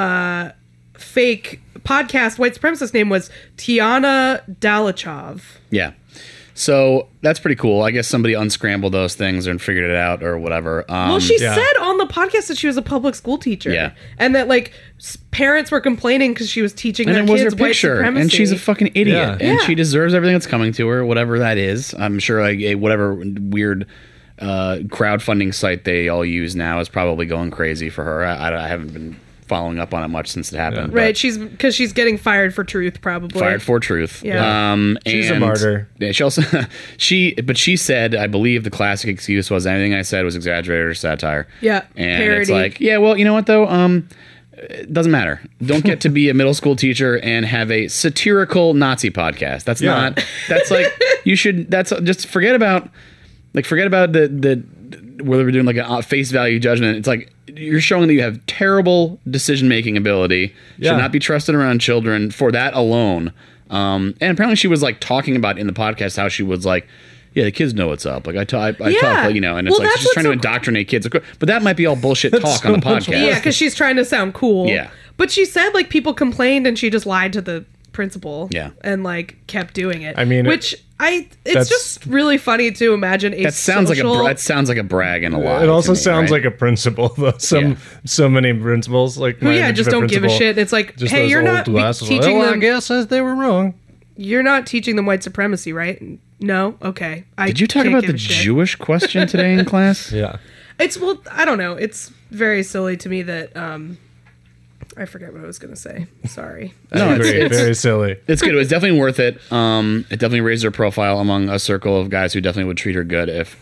fake podcast white supremacist name was Tiana Dalichov. Yeah. So that's pretty cool. I guess somebody unscrambled those things and figured it out or whatever. Well, she said on the podcast that she was a public school teacher. Yeah. And that, like, parents were complaining because she was teaching their kids her white supremacy. And she's a fucking idiot. Yeah. And she deserves everything that's coming to her, whatever that is. I'm sure like whatever weird crowdfunding site they all use now is probably going crazy for her. I haven't been following up on it much since it happened. Right, because she's getting fired for truth, probably. Fired for truth. Yeah. She's a martyr. Yeah, she also she said, I believe the classic excuse was anything I said was exaggerated or satire. Yeah. And parody. it's like, yeah, well, you know what though? It doesn't matter. Don't get to be a middle school teacher and have a satirical Nazi podcast. That's not. That's like you should. That's just forget about the whether we're doing like a face value judgment. It's like you're showing that you have terrible decision making ability. Should not be trusted around children for that alone. And apparently she was like talking about in the podcast how she was like, yeah, the kids know what's up. Like I talk, like, you know, and it's like she's trying to indoctrinate kids. But that might be all bullshit talk on the podcast. Yeah, because she's trying to sound cool. Yeah. But she said like people complained and she just lied to the principal. Yeah. And like kept doing it. I mean, it's just really funny to imagine that sounds like a brag and a lie. It also sounds like a principal though. So many principals like just don't give a shit. It's like, hey, you're not teaching them. I guess they were wrong. You're not teaching them white supremacy, right? No? Okay. Did you talk about the Jewish question today in class? Yeah. I don't know. It's very silly to me that I forget what I was going to say. Sorry. No, it's very silly. It's good. It was definitely worth it. It definitely raised her profile among a circle of guys who definitely would treat her good if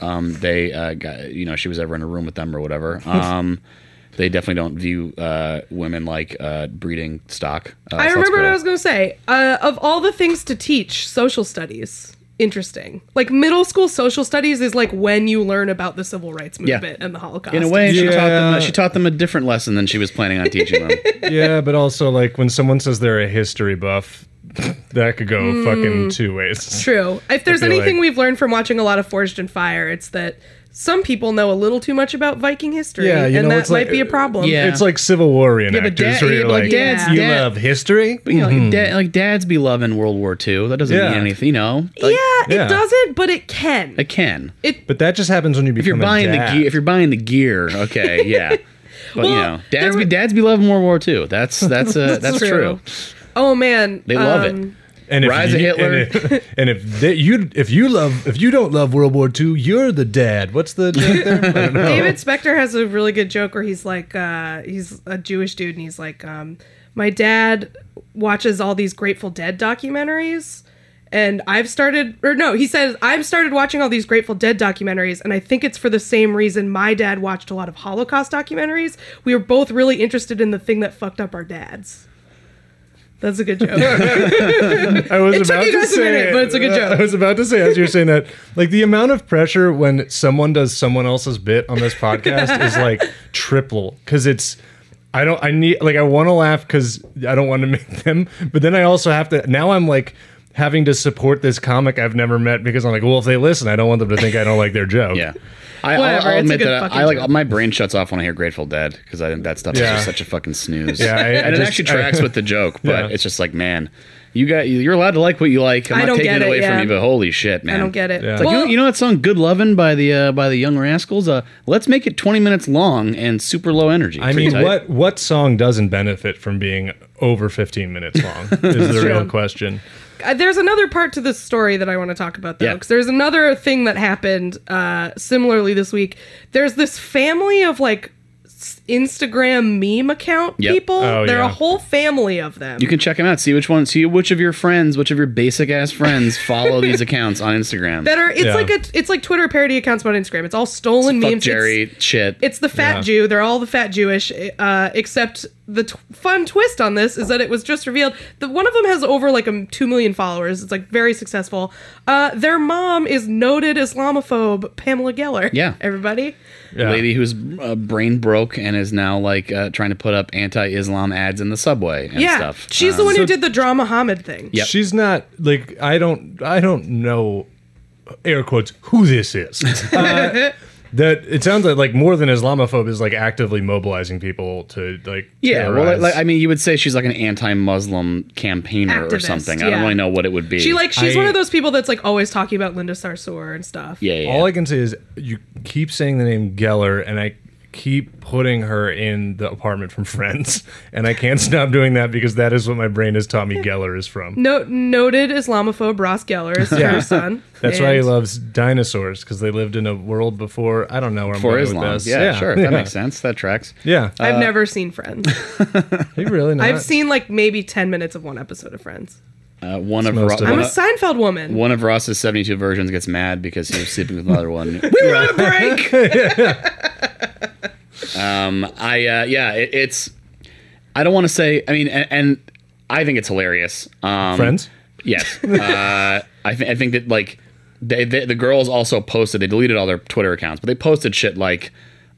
she was ever in a room with them or whatever. They definitely don't view women like breeding stock. I remember what I was going to say. Of all the things to teach, social studies. Interesting. Like middle school social studies is like when you learn about the civil rights movement and the Holocaust. In a way, she taught them a different lesson than she was planning on teaching them. Yeah, but also like when someone says they're a history buff, that could go fucking two ways. True. If there's anything we've learned from watching a lot of Forged in Fire, it's that some people know a little too much about Viking history, and that might be a problem. Yeah. It's like Civil War reenactors where you're like, you love history? But, you know, dads be loving World War II. That doesn't mean anything, you know? Like, it doesn't, but it can. It can. But that just happens when you become a dad. If you're buying the gear, okay, yeah. But, you know, dads be loving World War II. That's true. Oh, man. They love it. And if Rise of Hitler. And if you don't love World War II, you're the dad. What's the joke there? I don't know. David Spector has a really good joke where he's like, he's a Jewish dude, and he's like, my dad watches all these Grateful Dead documentaries, and I've started watching all these Grateful Dead documentaries, and I think it's for the same reason my dad watched a lot of Holocaust documentaries. We were both really interested in the thing that fucked up our dads. That's a good joke. I was It took about you to guys a say, minute, but it's a good joke. I was about to say, as you were saying that, like the amount of pressure when someone does someone else's bit on this podcast is like triple, because I want to laugh because I don't want to make them, but then I also have to, now I'm like having to support this comic I've never met, because I'm like, well, if they listen, I don't want them to think I don't like their joke. Yeah. Whatever, I'll it's a admit good that fucking I like joke. my brain shuts off when I hear Grateful Dead, because I think that stuff is Yeah. just such a fucking snooze. Yeah, and it actually tracks with the joke, but Yeah. it's just like, man, you're allowed to like what you like. I'm I not don't taking get it it, away from yeah. you, but holy shit, man. I don't get it. Yeah. It's like, Well, you know that song "Good Lovin'" by the Young Rascals? Let's make it 20 minutes long and super low energy. I Pretty mean, tight. what song doesn't benefit from being over 15 minutes long is the real true. question. There's another part to this story that I want to talk about, though, Yeah. because there's another thing that happened similarly this week. There's this family of like Instagram meme account Yep. people. Oh, They're yeah. a whole family of them. You can check them out. See which of your friends, which of your basic ass friends follow these accounts on Instagram. that are Yeah. it's like Twitter parody accounts about Instagram. It's all stolen Fuck memes. Jerry shit. It's the fat Yeah. Jew. They're all the fat Jewish, except the fun twist on this is that it was just revealed that one of them has over like 2 million followers. It's like very successful. Their mom is noted Islamophobe Pamela Geller. Yeah. Everybody. Yeah. Lady whose brain broke and is now like trying to put up anti-Islam ads in the subway and Yeah. stuff. She's the one so- who did the Draw Muhammad thing. Yep. She's not like, I don't know, air quotes, who this is. That it sounds like more than Islamophobe is like actively mobilizing people to like Yeah, well, terrorize. like I mean, you would say she's like an anti-Muslim campaigner or Activist, something. I don't yeah. really know what it would be. She's one of those people that's like always talking about Linda Sarsour and stuff. yeah. All I can say is you keep saying the name Geller, and I keep putting her in the apartment from Friends, and I can't stop doing that because that is what my brain has taught me Geller is from. Noted Islamophobe Ross Geller is her son. That's why he And loves dinosaurs, because they lived in a world before. I don't know where I'm for going Islam. with this. Yeah, sure, that makes sense. That tracks. Yeah, I've never seen Friends. you really not. I've seen like maybe 10 minutes of one episode of Friends. One of most of I'm a it. Seinfeld woman. one of Ross's 72 versions gets mad because he was sleeping with another one. We were on a break. It's. I don't want to say. I mean, and I think it's hilarious. Friends. Yes. I think that like the girls also posted. They deleted all their Twitter accounts, but they posted shit like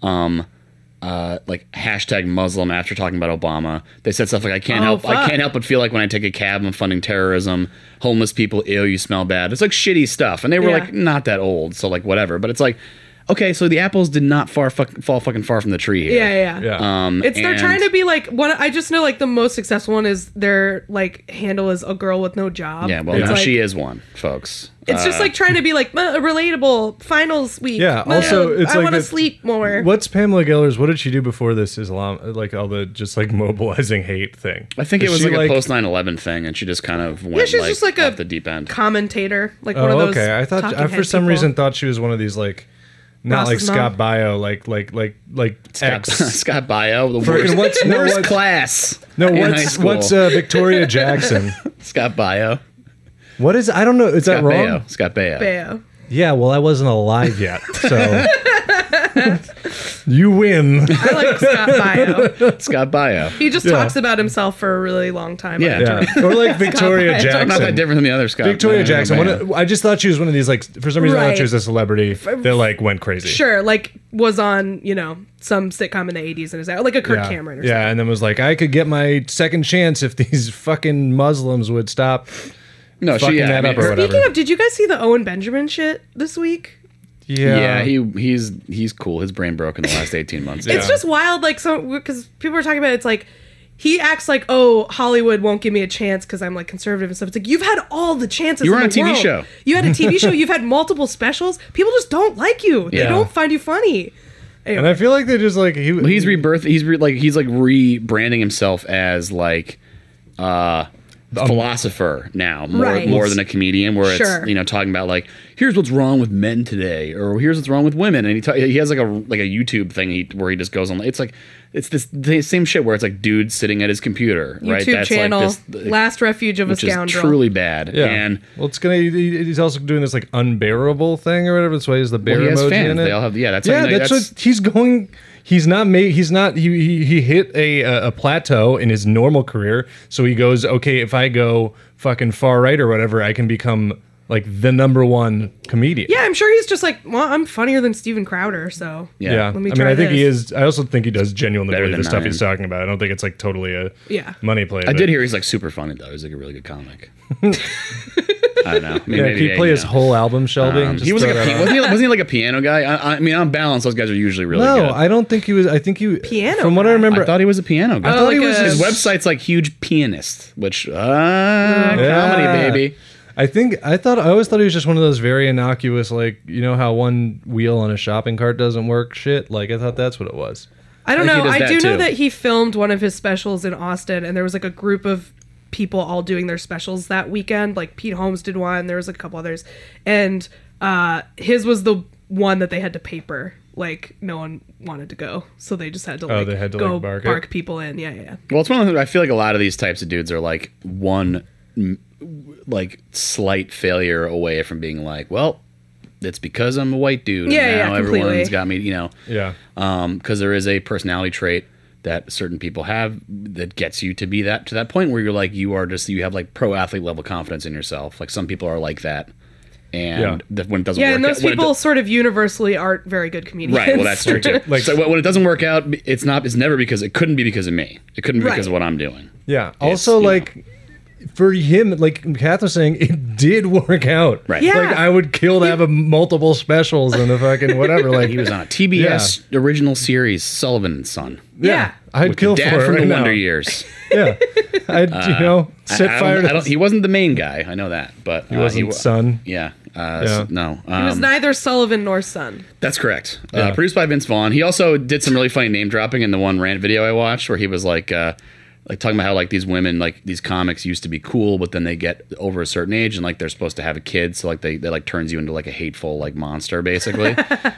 hashtag Muslim after talking about Obama. They said stuff like I can't help but feel like when I take a cab I'm funding terrorism. Homeless people, ew, you smell bad. It's like shitty stuff, and they were Yeah. like not that old, so like whatever. But it's like, okay, so the apples did not fall fucking far from the tree here. Yeah. Yeah. They're and- trying to be like one. I just know like the most successful one is their like handle is a girl with no job. Yeah, well, It's now like- she is one, folks. It's just like trying to be like relatable. Finals week. Yeah, also, it's I like want to the- sleep more. What's Pamela Geller's? What did she do before this Islam? Like all the just like mobilizing hate thing. I think it Is was she, like a post 9/11 thing, and she just kind of went she's just like off a the deep end. Commentator, like one of Oh, those. okay. I thought talking I for head some people. reason thought she was one of these like not like Ross's mom. Scott Bio, like X. Scott Bio, the Freaking worst, what's- worst class. No, in high what's school. what's Victoria Jackson? Scott Bio? What is? I don't know. Is that Scott wrong? Baio. Scott Baio. Bayo. Yeah. Well, I wasn't alive yet, so you win. I like Scott Baio. Scott Bio. He just talks about himself for a really long time. Yeah. Yeah. Or like Victoria Bio. Jackson. Not that different than the other Scott. Victoria Baio. Jackson. I just thought she was one of these like for some reason I thought she was a celebrity that like went crazy. Sure, like was on some sitcom in the 80s and is out like a Kirk Yeah. Cameron or Yeah, and then was like, I could get my second chance if these fucking Muslims would stop No, fucking that up or something. whatever. Speaking of, did you guys see the Owen Benjamin shit this week? Yeah, he's cool. His brain broke in the last 18 months. It's just wild, like because people were talking about it, it's like he acts like, oh, Hollywood won't give me a chance because I'm like conservative and stuff. It's like you've had all the chances. You were in on the a TV world. show. You had a TV show. You've had multiple specials. People just don't like you. They Yeah. don't find you funny. Anyway. And I feel like they just like he's rebirth. He's rebranding himself as like the philosopher now, more Right. more than a comedian, where Sure. it's talking about like, here's what's wrong with men today, or here's what's wrong with women, and he has like a YouTube thing where he just goes on. It's like it's the same shit where it's like dudes sitting at his computer, right? YouTube channel, like Last Refuge of a which is Scoundrel. truly bad. Yeah. And Well, he's also doing this like unbearable thing or whatever. That's why he has the bear he has emoji fans. in it. They all have that's That's what he's going. He's not made. He hit a plateau in his normal career. So he goes, okay, if I go fucking far right or whatever, I can become like the #1 comedian. Yeah, I'm sure he's just like, well, I'm funnier than Steven Crowder, so Yeah. let me I mean, try I think he this. is. I also think he does genuinely Better believe the than stuff I he's am. talking about. I don't think it's like totally a Yeah. money play. I did hear he's like super funny though. He's like a really good comic. I don't know. I mean, Yeah, maybe, can you play his know. whole album, Shelby? Just He was throw like that out. wasn't he like a piano guy? I mean, on balance, those guys are usually really No, good. I don't think he was. I think he Piano From what I guy. remember, I thought he was a piano guy. I thought he was- his website's like huge pianist, which comedy baby. I always thought he was just one of those very innocuous, like, you know how one wheel on a shopping cart doesn't work shit. Like, I thought that's what it was. I don't I think know. he does I that do know too. that he filmed one of his specials in Austin, and there was like a group of people all doing their specials that weekend. Like Pete Holmes did one. There was a couple others, and his was the one that they had to paper. Like no one wanted to go, so they just had to like they had to, go like, bark it? people in. Yeah. Well, it's one of the. I feel like a lot of these types of dudes are like like slight failure away from being like, well, it's because I'm a white dude. Yeah, and yeah, now completely. everyone's got me, Yeah. because there is a personality trait that certain people have that gets you to be that to that point where you're like you have like pro athlete level confidence in yourself. Like some people are like that, and when it doesn't Yeah, work, and those out, when it people sort of universally aren't very good comedians. right. Well, that's true too. Like- so when it doesn't work out, it's never because it couldn't be because of me. It couldn't be because of Right. what I'm doing. Yeah. Also, you know. like, for him, like Kath was saying, it did work out. Right. Yeah. Like, I would kill to have multiple specials and the fucking whatever. Like, He was on a TBS original series, Sullivan and Son. Yeah. I'd With kill the dad for it from right the now. Wonder Years. Yeah. I'd, set fire to He wasn't the main guy. I know that, but He wasn't Son. Yeah. Yeah. No. He was neither Sullivan nor Son. That's correct. Yeah. Produced by Vince Vaughn. He also did some really funny name dropping in the one rant video I watched, where he was like talking about how like these women, like these comics used to be cool, but then they get over a certain age and like they're supposed to have a kid, so like they like turns you into like a hateful like monster basically.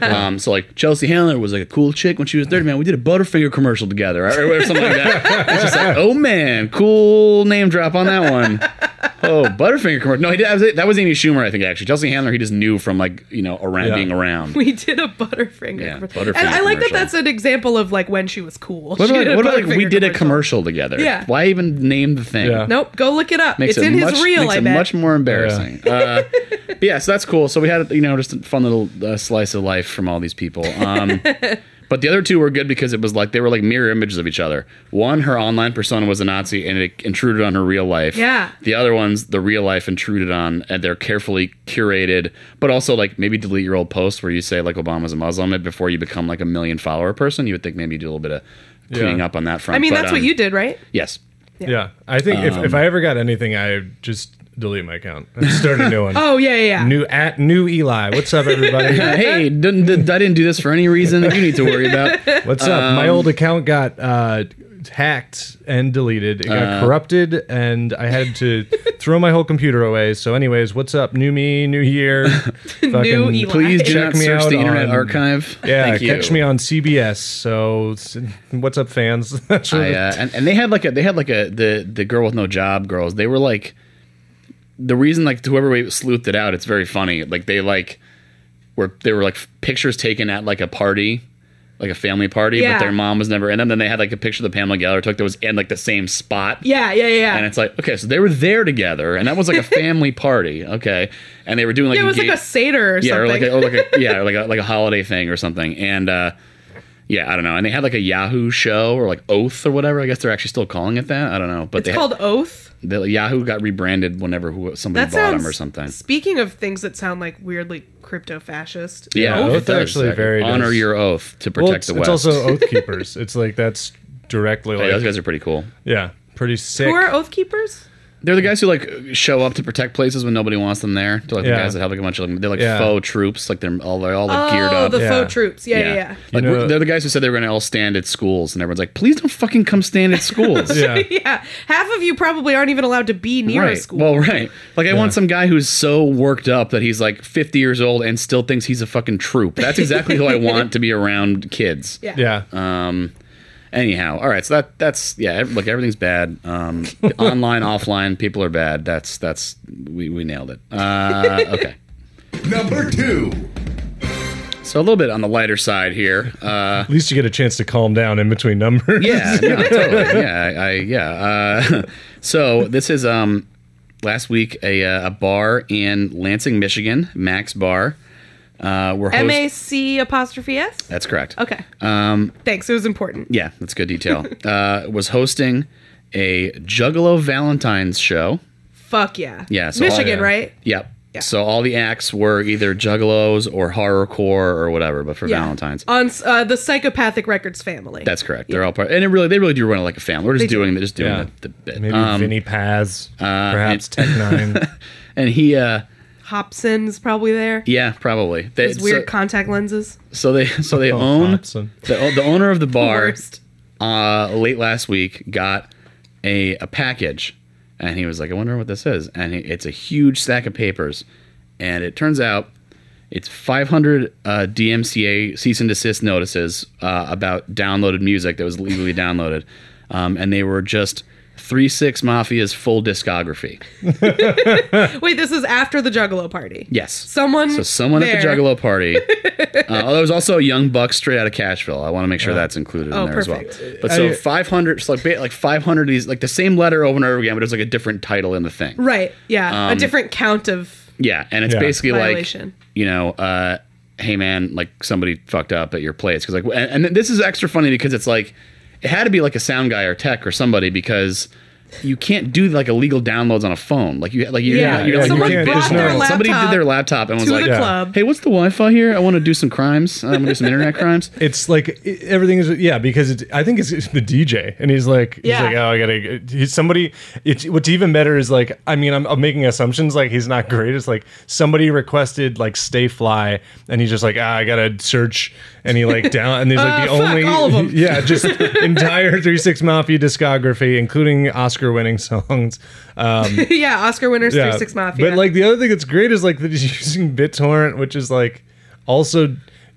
So like Chelsea Handler was like a cool chick when she was 30. Man, we did a Butterfinger commercial together or something like that. It's just like, oh man, cool name drop on that one. Oh, Butterfinger commercial. No, he did. That was Amy Schumer, I think. Actually, Chelsea Handler, he just knew from like around Yeah. being around. We did a Butterfinger. Yeah, commercial. Butterfinger And I like that commercial. that's an example of like when she was cool. What She about, did a what about like Butterfinger we did a commercial together? Yeah. Why even name the thing? Yeah. Nope, go look it up. Makes It's it in much, his reel, makes I it bet. much more embarrassing. But yeah, so that's cool. So we had just a fun little slice of life from all these people. But the other two were good because it was like they were like mirror images of each other. One, her online persona was a Nazi and it intruded on her real life. Yeah. The other one's the real life intruded on, and they're carefully curated, but also like maybe delete your old posts where you say like Obama's a Muslim before you become like a 1 million follower person. You would think maybe you do a little bit of cleaning Yeah. up on that front. I mean, But, that's what you did, right? Yes. Yeah. I think if I ever got anything, I just delete my account and start a new one. Oh, yeah. New Eli. What's up, everybody? Hey, I didn't do this for any reason that you need to worry about. What's up? My old account got hacked and deleted. It got corrupted, and I had to throw my whole computer away. So, anyways, what's up? New me, new year. New Eli. Please do Check not me search out the Internet on- Archive. Yeah, Thank you. catch me on CBS. So, what's up, fans? That's what And they had the girl with no job girls. They were like the reason like whoever sleuthed it out. It's very funny. Like they were like pictures taken at like a party. Like a family party, Yeah. but their mom was never in them. Then they had like a picture that Pamela Geller took that was in like the same spot. Yeah. And it's like, okay, so they were there together, and that was like a family party, okay? And they were doing like Yeah, it was like a Seder or something. or like a holiday thing or something. And yeah, I don't know. And they had like a Yahoo show or like Oath or whatever. I guess they're actually still calling it that. I don't know. But It's called Oath. Yahoo got rebranded whenever somebody That bought sounds, them or something. Speaking of things that sound like weirdly crypto-fascist. Yeah, Oath it does. actually very honor does. your oath to Well, protect it's, the it's West. also Oath Keepers. It's like that's directly Hey, those like guys are pretty cool. yeah, pretty sick. Who are Oath Keepers? They're the guys who like show up to protect places when nobody wants them there. They're like the Yeah. guys that have like a bunch of they're like Yeah. faux troops. Like they're all like geared up. the Yeah. faux troops. Yeah. Like You know- they're the guys who said they were going to all stand at schools, and everyone's like, "Please don't fucking come stand at schools." Yeah. Yeah. Half of you probably aren't even allowed to be near a Right. school. Well, right. Like I want some guy who's so worked up that he's like 50 years old and still thinks he's a fucking troop. That's exactly who I want to be around kids. Yeah. Yeah. Anyhow, all right. So that's look, everything's bad. Online, offline, people are bad. That's we nailed it. Okay. Number 2. So a little bit on the lighter side here. At least you get a chance to calm down in between numbers. Yeah, no, totally. Yeah. So this is last week a bar in Lansing, Michigan, Max Bar. We're MAC''S? That's correct. Okay. Thanks. It was important. Yeah, that's good detail. Was hosting a Juggalo Valentine's show. Fuck yeah. Yeah, so Michigan, yeah. right? Yep. Yeah. So all the acts were either Juggalos or horrorcore or whatever, but for Valentine's. On the Psychopathic Records family. That's correct. They're all part, and they really do run it like a family. We're just doing Yeah. the bit. Maybe Vinny Paz, perhaps Tech Nine. And he, Hobson's probably there. yeah, probably. His weird contact lenses. So they own Hobson. the owner of the bar. Worst. Late last week got a package, and he was like, I wonder what this is. And it's a huge stack of papers, and it turns out it's 500 DMCA cease and desist notices about downloaded music that was legally downloaded, and they were just 3-6 Mafia's full discography. Wait, this is after the Juggalo party. Yes. Someone at the Juggalo party. There was also a Young Buck straight out of Cashville. I want to make sure that's included in there as well. perfect. But so 500, so like 500 of these, like the same letter over and over again, but it's like a different title in the thing. Right. Yeah. A different count of Yeah, and it's Yeah. basically violation. like, you know, hey man, like somebody fucked up at your place. Because like, and this is extra funny because it's like, it had to be like a sound guy or tech or somebody because you can't do like illegal downloads on a phone. Like you're Yeah, like someone you can't- brought their laptop somebody did their laptop and was to like, the Yeah. club. hey, what's the Wi-Fi here? I want to do some crimes. I'm gonna do some internet crimes. It's like everything is because I think it's the DJ, and he's like Yeah. oh, I gotta. He's somebody. It's what's even better is like I mean I'm making assumptions like he's not great. It's like somebody requested like Stay Fly, and he's just like I gotta search, and he like down and there's like the fuck, only all of 'em. yeah just entire 3-6 Mafia discography, including Oscar-winning songs. Yeah, Oscar winners, 3-6 Mafia. But like the other thing that's great is like that he's using BitTorrent, which is like also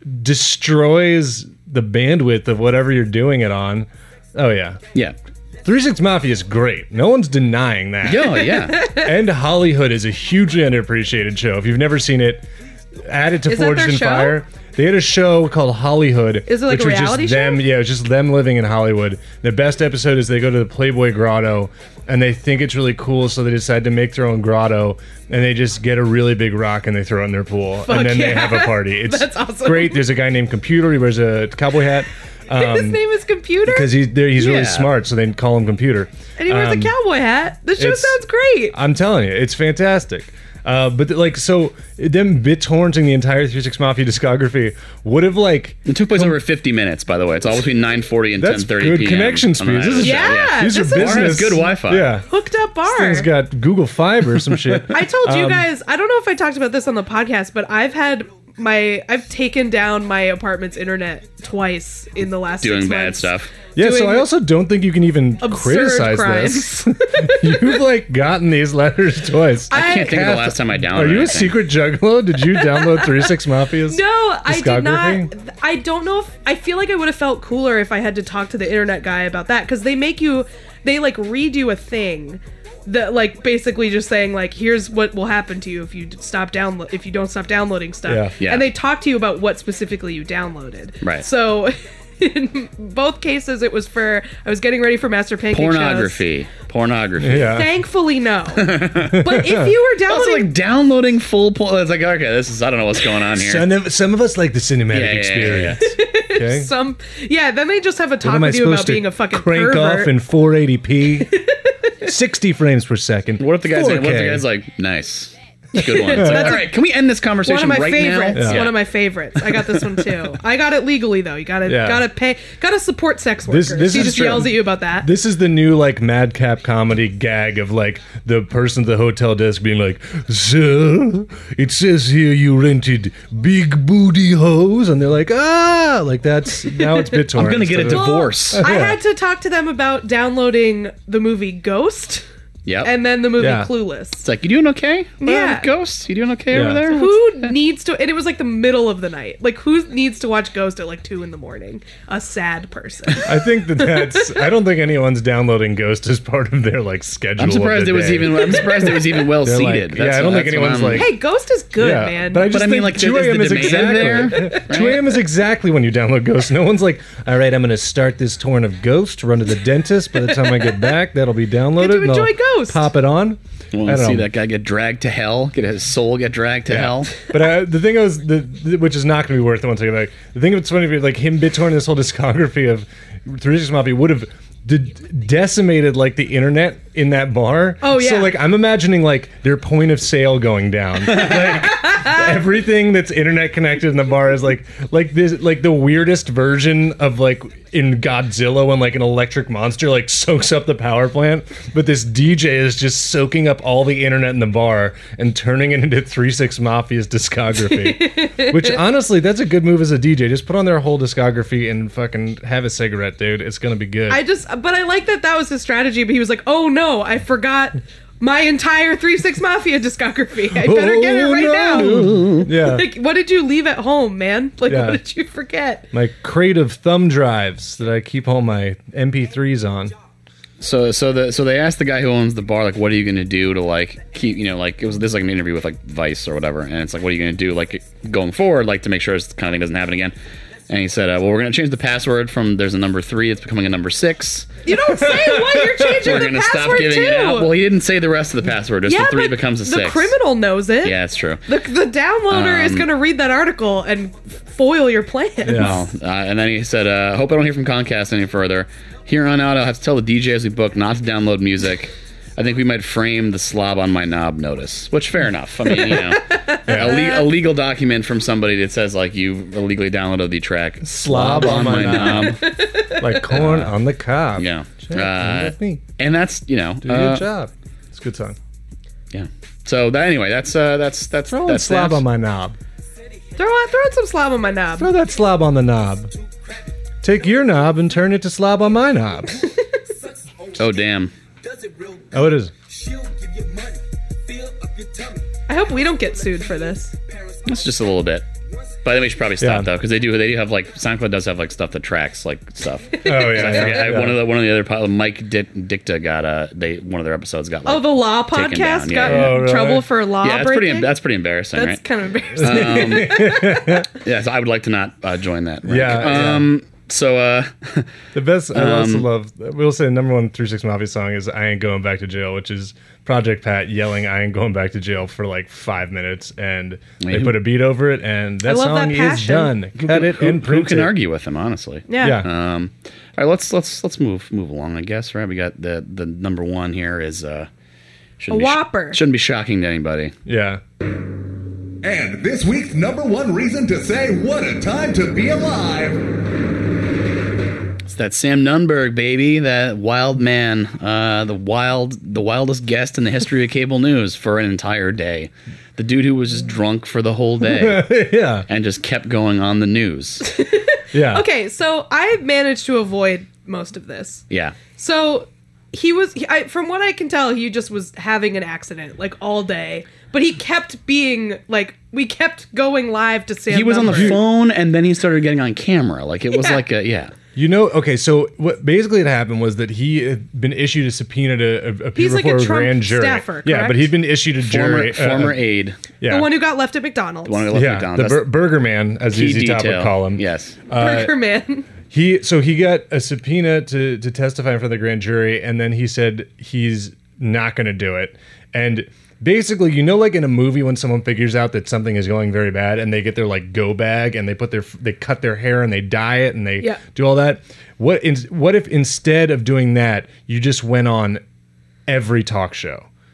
destroys the bandwidth of whatever you're doing it on. Oh yeah. Yeah. 3-6 Mafia is great. No one's denying that. Oh yeah. And Hollywood is a hugely underappreciated show. If you've never seen it, add it to Is that Forged their in show? Fire. They had a show called Hollywood. Is it like which a was just reality them, show? Yeah, it was just them living in Hollywood. The best episode is they go to the Playboy Grotto and they think it's really cool, so they decide to make their own grotto and they just get a really big rock and they throw it in their pool. Fuck and then they yeah. have a party. It's That's awesome. great. There's a guy named Computer. He wears a cowboy hat. His name is Computer, Because he's Yeah. really smart, so they call him Computer. and he wears a cowboy hat. The show it's- sounds great. I'm telling you, it's fantastic. But like, so them BitTorrenting the entire 3-6 Mafia discography would have like It took place over 50 minutes, by the way. It's all between 9:40 and 10:30 that's good p.m. connection on the speeds. night This of is the show. Yeah. these are this is- Bar has business. good Wi-Fi. Yeah, Hooked up bar. thing's got Google Fiber or some shit. I told you guys, I don't know if I talked about this on the podcast, but I've taken down my apartment's internet twice in the last 6 Doing months. bad stuff. Yeah, so doing I also don't think you can even Absurd criticize crimes. this. You've like gotten these letters twice. I can't think of the last time I downloaded Are you a anything. secret juggalo? Did you download 3-6 Mafia's? No, I did not. discography? I don't know if I feel like I would have felt cooler if I had to talk to the internet guy about that because they like read you a thing that like basically just saying like here's what will happen to you if you if you don't stop downloading stuff. Yeah. Yeah. And they talk to you about what specifically you downloaded. Right. So in both cases it was for I was getting ready for Master Pancake shows. Pornography. Yeah. Thankfully no. But if you were Also, downloading like downloading full porn. It's like, okay, this is, I don't know what's going on here. Some of us like the cinematic Yeah. experience. Okay. then they just have a What talk am I with you about supposed to being a fucking crank pervert. off in 480p, 60 frames per second? What if the guy's 4K. like, nice? Good one. It's like, all right, can we end this conversation One of my right favorites. now? One of my favorites. I got this one too. I got it legally though. You gotta pay. Gotta support sex workers. This She is just true. yells at you about that. This is the new like madcap comedy gag of like the person at the hotel desk being like, "Sir, it says here you rented big booty hose," and they're like, "Ah!" Like that's now it's BitTorrent. I'm gonna get a instead of- divorce. I had to talk to them about downloading the movie Ghost Yep. and then the movie Yeah. Clueless. It's like, you doing okay? Yeah. Ghost? You doing okay Yeah. over there? Who needs to? And it was like the middle of the night. Like who needs to watch Ghost at like 2 a.m? A sad person. I think that's. I don't think anyone's downloading Ghost as part of their like schedule. I'm surprised of the it was day. even. I'm surprised it was even well They're like- seated. yeah, I don't think that's what anyone's I'm- like- Hey, Ghost is good, Yeah, man. but I just But I mean, think like, 2 is a.m. the is demand exactly there? 2 a.m. is exactly when you download Ghost. No one's like, all right, I'm going to start this torrent of Ghost, run to the dentist. By the time I get back, that'll be downloaded. Get to and I'll enjoy Ghost. Pop it on. Want I to don't see know. that guy get dragged to hell? Get his soul get dragged to hell? But the thing was, which is not going to be worth it once I get back. The thing that's funny, like him BitTorrent, this whole discography of 3 6 Mafia would have decimated like the internet in that bar. Oh, yeah. So like I'm imagining like their point of sale going down. Like everything that's internet connected in the bar is like this like the weirdest version of like in Godzilla when like an electric monster like soaks up the power plant, but this DJ is just soaking up all the internet in the bar and turning it into 3 6 Mafia's discography. Which honestly, that's a good move as a DJ. Just put on their whole discography and fucking have a cigarette, dude. It's gonna be good. But I like that was his strategy. But he was like, "Oh no, I forgot my entire 3 6 Mafia discography. I better get it right now." Yeah. Like, what did you leave at home, man? Like, Yeah. what did you forget? My crate of thumb drives that I keep all my MP3s on. So they asked the guy who owns the bar, like, what are you gonna do to like keep, like this is like an interview with like Vice or whatever, and it's like, what are you gonna do like going forward, like to make sure this kind of thing doesn't happen again? And he said, well, we're gonna change the password from there's a number 3, it's becoming a number 6. You don't say what you're changing We're the gonna password stop giving to. it out. Well, he didn't say the rest of the password. Just yeah, the 3 but becomes a 6. The criminal knows it. Yeah, it's true. The downloader is going to read that article and foil your plans. Well, and then he said, hope I don't hear from Comcast any further. Here on out, I'll have to tell the DJs we book not to download music. I think we might frame the slob on my knob notice, which fair enough. I mean, a legal document from somebody that says like you've illegally downloaded the track Slob on my knob. Like corn on the cob. Yeah. Check me. And that's, Do a good job. It's a good song. Yeah. So anyway, that's Throw a that's slob that. on my knob. Throw in some slob on my knob. Throw that slob on the knob. Take your knob and turn it to slob on my knob. Oh, damn. Oh, it is. I hope we don't get sued for this. It's just a little bit. But then we should probably stop Yeah. though, because they do have like SoundCloud does have like stuff that tracks like stuff. Oh yeah. I forget, yeah. one of the other Mike Dicta got one of their episodes got like, Oh, the law taken podcast down, got yeah. in Oh, really? trouble for law yeah, breaking? that's pretty embarrassing, That's right? kind of embarrassing. Yeah, so I would like to not join that. Rank. Yeah. So The best. I also love. We'll say number 1 3 6 Mafia song is "I Ain't Going Back to Jail," which is Project Pat yelling "I ain't going back to jail" for like 5 minutes, and they who- put a beat over it, and that love song that is passion. done. Cut it and who print can it. argue with him, honestly? Yeah. Yeah. All right, let's move along. I guess right. We got the number 1 here is shouldn't be Whopper. Shouldn't be shocking to anybody. Yeah. And this week's number 1 reason to say what a time to be alive. It's that Sam Nunberg, baby, that wild man, the wildest guest in the history of cable news for an entire day. The dude who was just drunk for the whole day Yeah. and just kept going on the news. Yeah. Okay, so I managed to avoid most of this. Yeah. So from what I can tell, he just was having an accident like all day. But he kept being like, we kept going live to Sam. He was on the Nunberg. phone and then he started getting on camera. Like it was Yeah. like You know, okay, so what basically had happened was that he had been issued a subpoena to appear He's like before a a Trump grand jury. staffer, Yeah, correct? but he'd been issued a jury. former aide. Yeah. The one who got left at McDonald's. One who left yeah, McDonald's. the That's Burger Man, as key ZZ Top would detail. call him. Yes. Burger Man. He got a subpoena to testify in front of the grand jury, and then he said he's not going to do it. And basically, like in a movie when someone figures out that something is going very bad, and they get their like go bag, and they cut their hair and they dye it and they Yeah. do all that. What if instead of doing that, you just went on every talk show?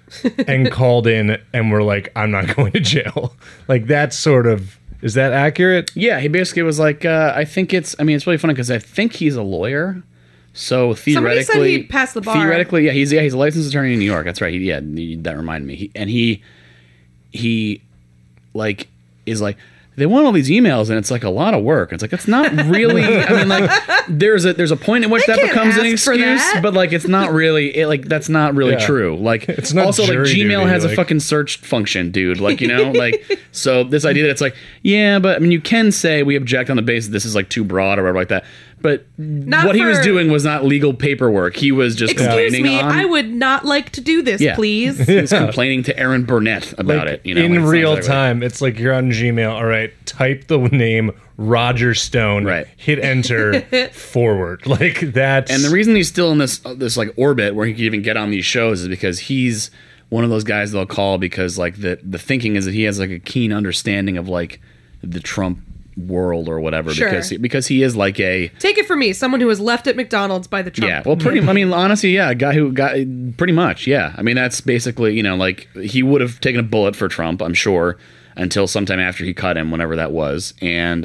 and called in and were like, I'm not going to jail. Like, that's sort of, is that accurate? Yeah, he basically was like, I think it's really funny because I think he's a lawyer. So theoretically, somebody said he passed the bar. Theoretically, he's a licensed attorney in New York. That's right. That reminded me. He like is like, they want all these emails and it's like a lot of work. It's like, it's not really, I mean, like there's a point in which They that can't becomes an ask for excuse, that. but like, it's not really, that's not really Yeah. true. Like, It's not also like jury Gmail duty, has a like- fucking search function, dude. Like, like, so this idea that it's like, yeah, but I mean, you can say we object on the basis this is like too broad or whatever like that. But what he was for- doing was not legal paperwork. He was just Excuse complaining me, on. I would not like to do this, Yeah. please. He was complaining to Aaron Burnett about Like, it. in It's not real exactly- time, it's like you're on Gmail. All right, type the name Roger Stone. Right. Hit enter. Forward. Like that's. And the reason he's still in this like orbit where he can even get on these shows is because he's one of those guys they'll call because like the thinking is that he has like a keen understanding of like the Trump world or whatever Sure. because he is like a Take it from me, someone who was left at McDonald's by the Trump. yeah, well, I mean, honestly, yeah, a guy who got pretty much, yeah. I mean, that's basically, like he would have taken a bullet for Trump, I'm sure, until sometime after he cut him, whenever that was, and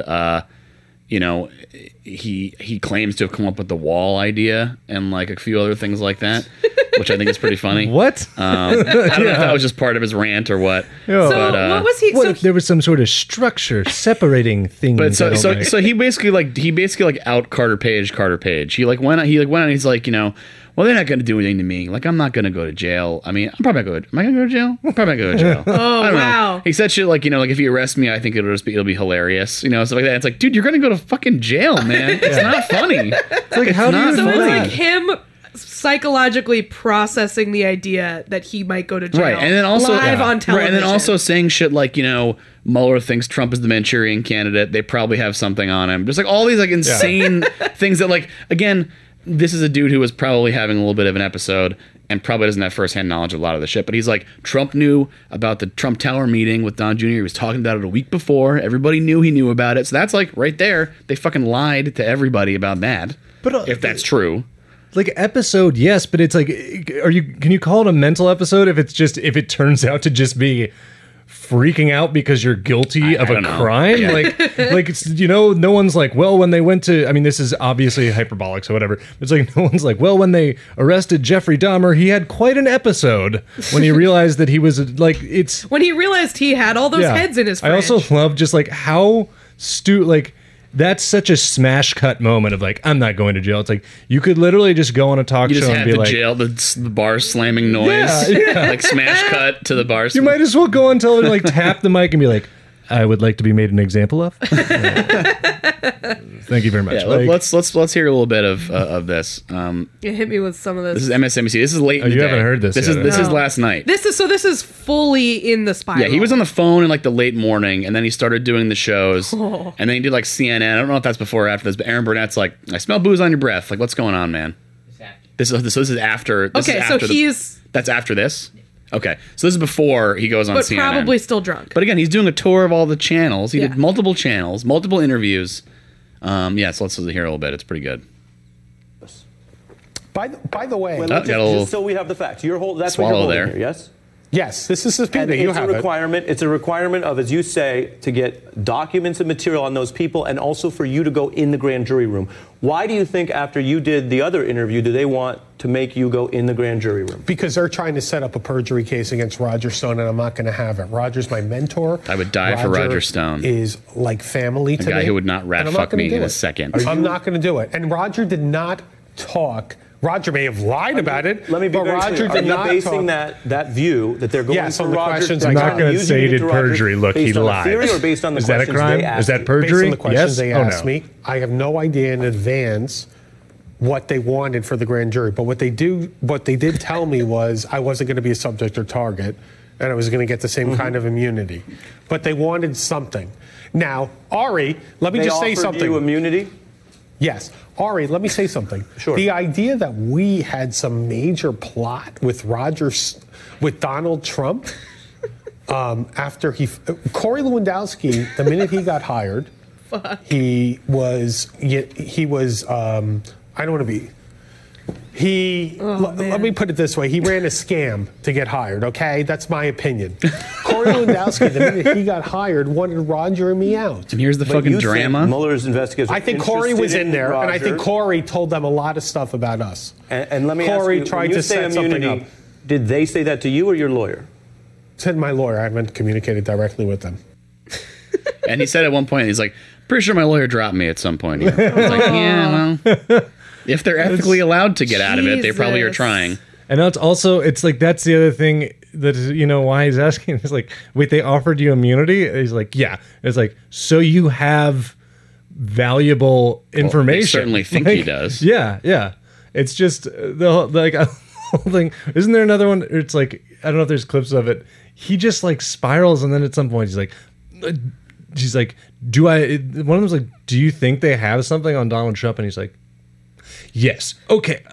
he claims to have come up with the wall idea and like a few other things like that, which I think is pretty funny. What? I don't know if that was just part of his rant or what. Yeah. So But, what was he? What So if there was some sort of structure separating things? But I don't like? so he basically out Carter Page. He went out and he's like, well, they're not going to do anything to me. Like, I'm not going to go to jail. I mean, I'm probably not going to am I going to go to jail? I'm probably not going to go to jail. Oh, I don't wow. know. He said shit like, like if you arrest me, I think it'll be hilarious. Stuff like that. It's like, dude, you're going to go to fucking jail, man. It's not funny. It's like, how do you not So funny. it's like him psychologically processing the idea that he might go to jail. Right, and then also live on television. Right, and then also saying shit like, Mueller thinks Trump is the Manchurian candidate. They probably have something on him. Just like all these like insane things that like again, this is a dude who was probably having a little bit of an episode and probably doesn't have firsthand knowledge of a lot of the shit. But he's like, Trump knew about the Trump Tower meeting with Don Jr. He was talking about it a week before. Everybody knew he knew about it. So that's like right there. They fucking lied to everybody about that. But, if that's true. Like episode, yes, but it's like, can you call it a mental episode if it turns out to just be freaking out because you're guilty of a don't know. crime? Yeah. Like it's, no one's like, well, when they went to, I mean, this is obviously hyperbolic, so whatever. It's like, no one's like, well, when they arrested Jeffrey Dahmer, he had quite an episode when he realized that he was like, it's, when he realized he had all those yeah. heads in his fridge. I also love just like how that's such a smash cut moment of like, I'm not going to jail. It's like, you could literally just go on a talk You show just and have be the like, jail, the bar slamming noise. Yeah. Like smash cut to the bar. you might as well go on television, like tap the mic and be like, I would like to be made an example of. Thank you very much. Yeah, Like, let's hear a little bit of this. You hit me with some of this. This is MSNBC. This is late. In the you day. haven't heard this This yet, is huh? last night. This is fully in the spiral. Yeah, he was on the phone in like the late morning, and then he started doing the shows, and then he did like CNN. I don't know if that's before or after this, but Aaron Burnett's like, I smell booze on your breath. Like, what's going on, man? This is after. This Okay, is so after he's that's after this. Okay, so this is before he goes on but CNN. probably still drunk. But again, he's doing a tour of all the channels. He Yeah. did multiple channels, multiple interviews. So let's hear a little bit. It's pretty good. By the way, Oh, got a little just so we have the facts. That's what you're swallow holding there. here, yes? yes, this is And subpoena. You it's have a it. requirement. It's a requirement of, as you say, to get documents and material on those people, and also for you to go in the grand jury room. Why do you think after you did the other interview, do they want to make you go in the grand jury room? Because they're trying to set up a perjury case against Roger Stone, and I'm not going to have it. Roger's my mentor. I would die for Roger Stone. Is like family to me. A guy who would not rat and I'm not fuck gonna me do in a it. second. I'm not going to do it. And Roger did not talk. Roger may have lied about it. Let me be but very Roger clear. did Are not you basing talk. that view that they're going Yes, for on the Roger? questions they're I trying got. to I'm not use gonna you say to he get did to Roger perjury. Look, based he on lied. a theory or based on the Is that a questions crime? they asked Is that you? perjury? Based on the questions Yes? they Oh, asked no. me, I have no idea in advance what they wanted for the grand jury. But what they did tell me was I wasn't going to be a subject or target, and I was going to get the same kind of immunity. But they wanted something. Now, Ari, let me They just say offered something. you immunity? Yes. Ari, let me say something. Sure. The idea that we had some major plot with with Donald Trump after Corey Lewandowski, the minute he got hired, he was I don't want to be Let me put it this way. He ran a scam to get hired, okay? That's my opinion. Corey Lewandowski, the minute he got hired, wanted Roger and me out. And here's the But fucking you think drama. Mueller's investigators. I think Corey was in there, and I think Roger. Corey told them a lot of stuff about us. And let me Corey ask you, tried when you to say set something immunity, up. did they say that to you or your lawyer? Said my lawyer. I haven't communicated directly with them. And he said at one point, he's like, pretty sure my lawyer dropped me at some point. Here. I was like, yeah, well, if they're ethically allowed to get out of it, they probably are Jesus. trying. And it's like that's the other thing that is, why he's asking. He's like, wait, they offered you immunity? He's like, yeah. It's like, so you have valuable information. They certainly think he does. Yeah. It's just the whole thing. Isn't there another one? It's like, I don't know if there's clips of it. He just like spirals, and then at some point he's like, one of them's like, do you think they have something on Donald Trump? And he's like, yes. Okay.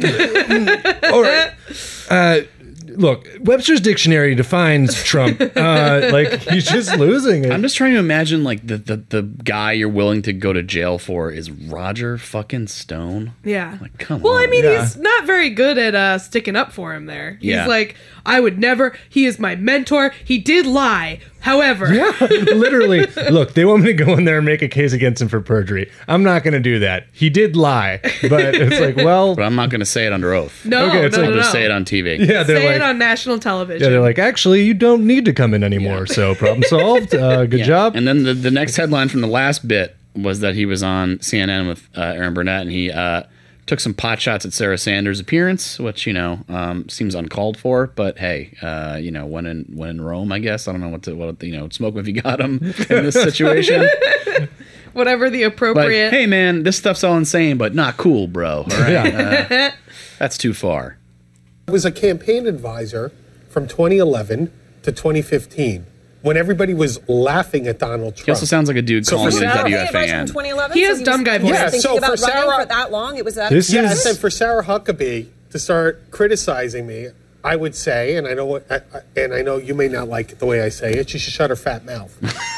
All right. Look, Webster's dictionary defines Trump. Like he's just losing it. I'm just trying to imagine like the guy you're willing to go to jail for is Roger fucking Stone. Yeah. Like, come well, on. I mean, Yeah. he's not very good at sticking up for him there. He's Yeah. like, I would never. He is my mentor. He did lie. However, Yeah, literally. Look, they want me to go in there and make a case against him for perjury. I'm not going to do that. He did lie, but it's like, well, But I'm not going to say it under oath. no, Okay, it's no, like- I'll no, just no. say it on TV. yeah, they're Say like, it on national television. yeah, they're like, actually, you don't need to come in anymore. So problem solved. Good Yeah. job. And then the next headline from the last bit was that he was on CNN with Aaron Burnett, and he took some pot shots at Sarah Sanders' appearance, which seems uncalled for. But hey, when in Rome, I guess I don't know what smoke if you got him in this situation. Whatever the Like, appropriate. hey man, this stuff's all insane, but not cool, bro. All right, Yeah. that's too far. I was a campaign advisor from 2011 to 2015 when everybody was laughing at Donald Trump. He also sounds like a dude So calling for in a Sarah- Campaign advisor WFAN. from 2011. He so has was- dumb guy he was voice. Yeah, thinking so about for running Sarah- for that long. It was that. This Yeah, I is- said for Sarah Huckabee to start criticizing me, I would say, and I know you may not like it the way I say it, she should shut her fat mouth.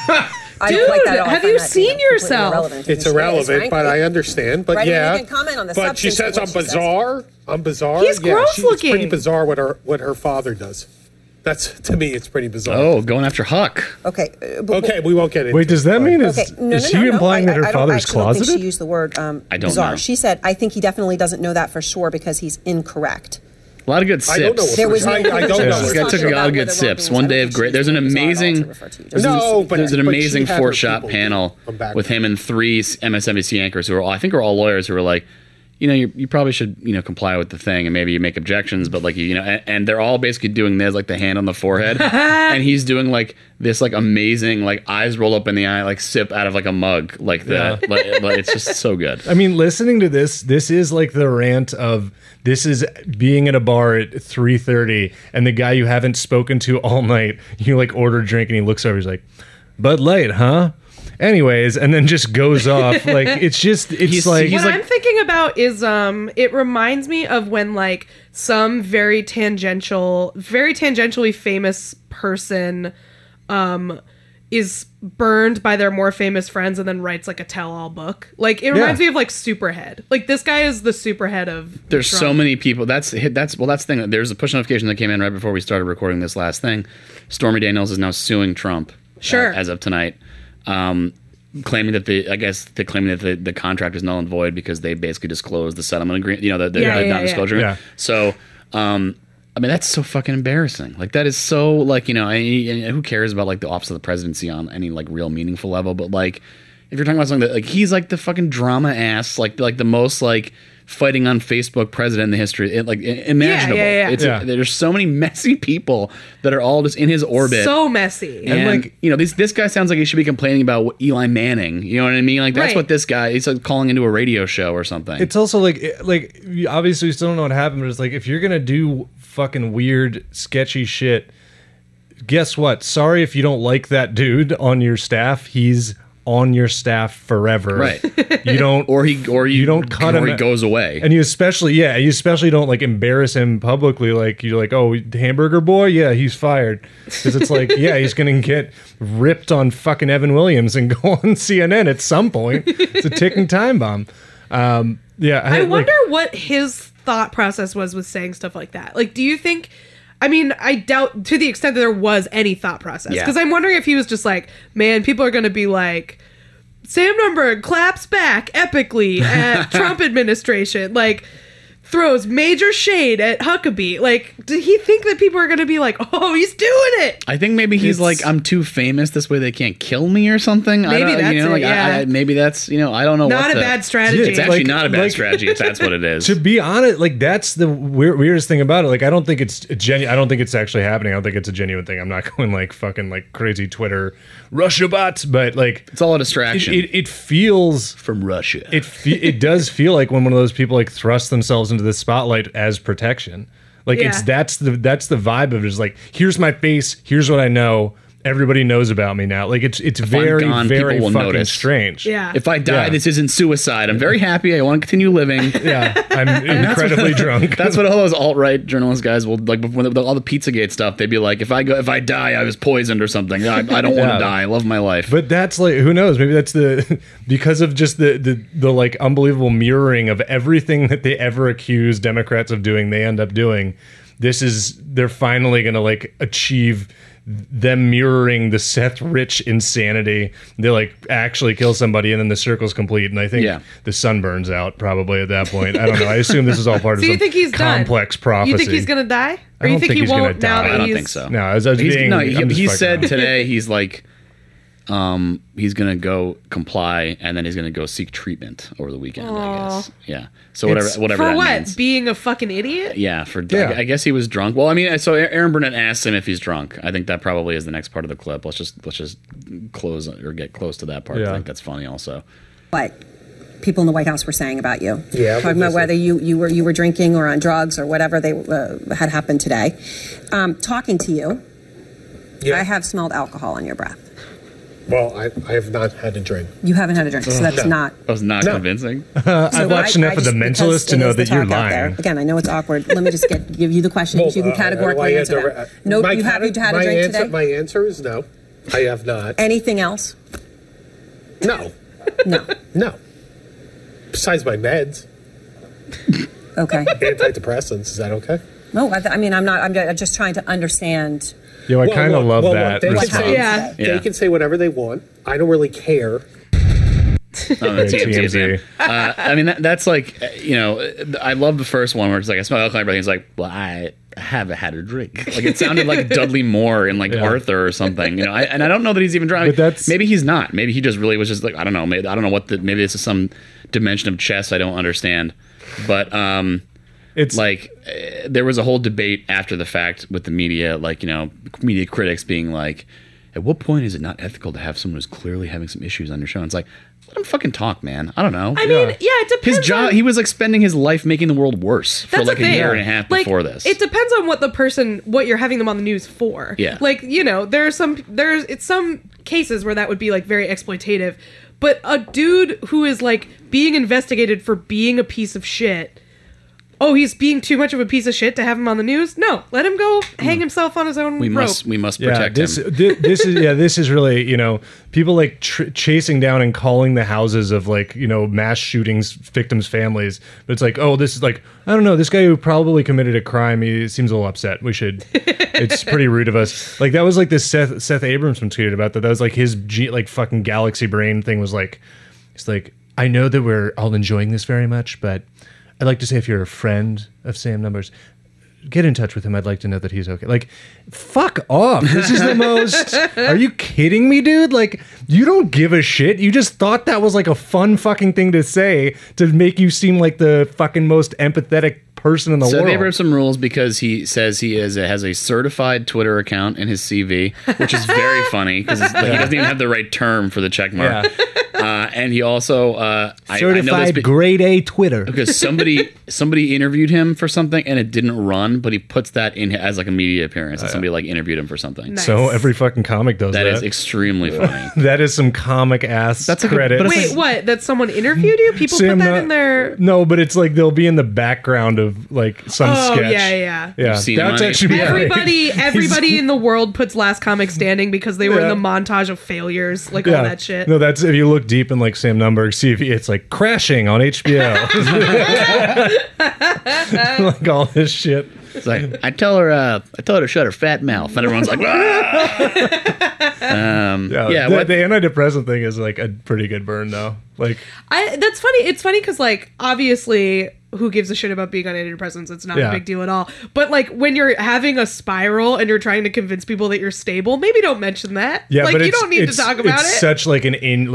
I don't like that Dude, at all. I have find you that to be seen completely yourself? irrelevant to It's who she is, irrelevant, but frankly. I understand. But Right, and yeah, you can comment on the but she substance says of I'm what she says. bizarre. I'm bizarre. He's gross It's pretty looking. bizarre what her father does. That's to me, it's pretty bizarre. Oh, going after Huck. Okay. But- Okay, we won't get into Wait, does it. that mean Okay. is she implying that her father's I don't think closeted? she used the word don't bizarre. know. She said, I think he definitely doesn't know that for sure because he's incorrect. A lot of good I don't know. sips. There was no I don't know. This guy took a lot of good sips. One day of great. There's an amazing. No, but there's an but amazing she had her four-shot people panel from back with then. him and three MSNBC anchors who are all, I think are all lawyers who are like, you probably should comply with the thing and maybe you make objections, but like and they're all basically doing this like the hand on the forehead, and he's doing like this like amazing like eyes roll up in the eye like sip out of like a mug like that. Like, it's just so good. I mean, listening to this is like the rant of this is being at a bar at 3:30 and the guy you haven't spoken to all night, you like order a drink and he looks over, he's like, Bud Light, huh? Anyways, and then just goes off. Like it's He's like What like- I'm thinking about is it reminds me of when like some very tangentially famous person is burned by their more famous friends and then writes like a tell-all book. Like it reminds me of like Superhead. Like this guy is the Superhead of There's Trump. so many people. That's the thing. There's a push notification that came in right before we started recording this last thing. Stormy Daniels is now suing Trump. Sure. As of tonight, claiming that the contract is null and void because they basically disclosed the settlement agreement. The non-disclosure. Yeah. So, I mean, that's so fucking embarrassing. Like that is so like and who cares about like the office of the presidency on any like real meaningful level? But like, if you're talking about something that like he's like the fucking drama ass, like the most like fighting on Facebook president in the history, imaginable. Yeah. Yeah. There's so many messy people that are all just in his orbit. So messy. and like- this guy sounds like he should be complaining about what Eli Manning. You know what I mean? Like that's Right. what this guy. He's like calling into a radio show or something. it's also like obviously we still don't know what happened, but it's like if you're gonna do fucking weird, sketchy shit, guess what? Sorry if you don't like that dude on your staff. He's on your staff forever. Right. You don't you don't cut him he goes away. And you especially don't like embarrass him publicly. Like you're like, oh, Hamburger Boy, yeah, he's fired. Because it's like, yeah, he's gonna get ripped on fucking Evan Williams and go on CNN at some point. It's a ticking time bomb. Yeah, I wonder what his thought process was with saying stuff like that. Like, do you think? I mean, I doubt to the extent that there was any thought process, because I'm wondering if he was just like, man, people are going to be like, Sam Nunberg claps back epically at Trump administration, like throws major shade at Huckabee. Like, did he think that people are going to be like, oh, he's doing it? I think maybe he's like, I'm too famous. This way they can't kill me or something. Maybe that's it, yeah. Maybe that's, I don't know. Not a bad strategy. It's actually not a bad strategy if that's what it is. To be honest, like that's the weirdest thing about it. Like I don't think it's genuine. I don't think it's actually happening. I don't think it's a genuine thing. I'm not going like fucking like crazy Twitter Russia bots, but like it's all a distraction. It feels from Russia. It does feel like when one of those people like thrust themselves into the spotlight as protection. Like that's the vibe of it, is like, here's my face, here's what I know. Everybody knows about me now. Like it's very, very fucking notice. Strange. Yeah. If I die, this isn't suicide. I'm very happy. I want to continue living. Yeah. I'm incredibly drunk. That's what all those alt-right journalist guys will like. When all the Pizzagate stuff, they'd be like, if I die, I was poisoned or something. I don't want to die. I love my life. But that's like, who knows? Maybe that's because of just the like unbelievable mirroring of everything that they ever accuse Democrats of doing, they end up doing. They're finally going to like achieve them mirroring the Seth Rich insanity. They like actually kill somebody and then the circle's complete, and I think the sun burns out probably at that point. I don't know. I assume this is all part of some complex prophecy. You think he's gonna die? Or you think he won't now? I don't think so. No, he said today he's like he's gonna go comply and then he's gonna go seek treatment over the weekend. I guess. Yeah. So whatever for that what means. Being a fucking idiot. Yeah. I guess he was drunk. Well, I mean, so Aaron Burnett asked him if he's drunk. I think that probably is the next part of the clip. Let's just close or get close to that part. I think that's funny also. What people in the White House were saying about you. Yeah. Talking about whether you were drinking or on drugs or whatever they had happened today. Talking to you, I have smelled alcohol in your breath. Well, I have not had a drink. You haven't had a drink, so that's not... That was not convincing. I've watched enough of The Mentalist to know that you're lying. Again, I know it's awkward. Let me just give you the questions. You can categorically answer them. No, you have had a drink today? My answer is no. I have not. Anything else? No. No. No. Besides my meds. Okay. Antidepressants. Is that okay? No, I mean, I'm just trying to understand... Yo, I kind of love that response. They can say whatever they want. I don't really care. TMZ. I mean, that's like, I love the first one where it's like, I smell alcohol and he's like, well, I haven't had a drink. Like, it sounded like Dudley Moore in like Arthur or something, and I don't know that he's even drunk. Maybe he's not. Maybe he just really was just like, I don't know. Maybe, I don't know maybe this is some dimension of chess I don't understand. But, it's like there was a whole debate after the fact with the media, like, media critics being like, at what point is it not ethical to have someone who's clearly having some issues on your show? And it's like, let him fucking talk, man. I don't know. I mean, it depends. His job, he was like spending his life making the world worse for like a year and a half before this. It depends on what you're having them on the news for. Yeah. Like, there's some cases where that would be like very exploitative, but a dude who is like being investigated for being a piece of shit. Oh, he's being too much of a piece of shit to have him on the news? No, let him go hang himself on his own rope. We must protect him. This is really, people like chasing down and calling the houses of like, mass shootings victims' families. But it's like, oh, this is like, I don't know, this guy who probably committed a crime, he seems a little upset. It's pretty rude of us. Like, that was like this Seth Abrams tweeted about that. That was like his fucking galaxy brain thing was like, it's like, I know that we're all enjoying this very much, but I'd like to say, if you're a friend of Sam Numbers, get in touch with him. I'd like to know that he's okay. Like, fuck off. This is the most... Are you kidding me, dude? Like, you don't give a shit. You just thought that was like a fun fucking thing to say to make you seem like the fucking most empathetic person in the world. So they wrote some rules because he says he has a certified Twitter account in his CV, which is very funny because he doesn't even have the right term for the check mark. Yeah. And he also certified grade A Twitter, because somebody interviewed him for something and it didn't run, but he puts that in as like a media appearance and somebody like interviewed him for something. Nice. So every fucking comic does that. That is extremely funny. That is some comic ass credit. Wait, what? That someone interviewed you? People put that in their... No, but it's like they'll be in the background of like some sketch. Yeah. You've seen That's it on actually HBO. Everybody in the world puts Last Comic Standing because they were in the montage of failures, like all that shit. No, that's if you look deep in like Sam Nunberg, see if it's like Crashing on HBO. Like all this shit. It's like I tell her to shut her fat mouth, and everyone's like, The antidepressant thing is like a pretty good burn though. Like that's funny. It's funny because like obviously, who gives a shit about being on antidepressants? It's not a big deal at all. But like when you're having a spiral and you're trying to convince people that you're stable, maybe don't mention that. yeah, like but you don't need to talk about it's it. such like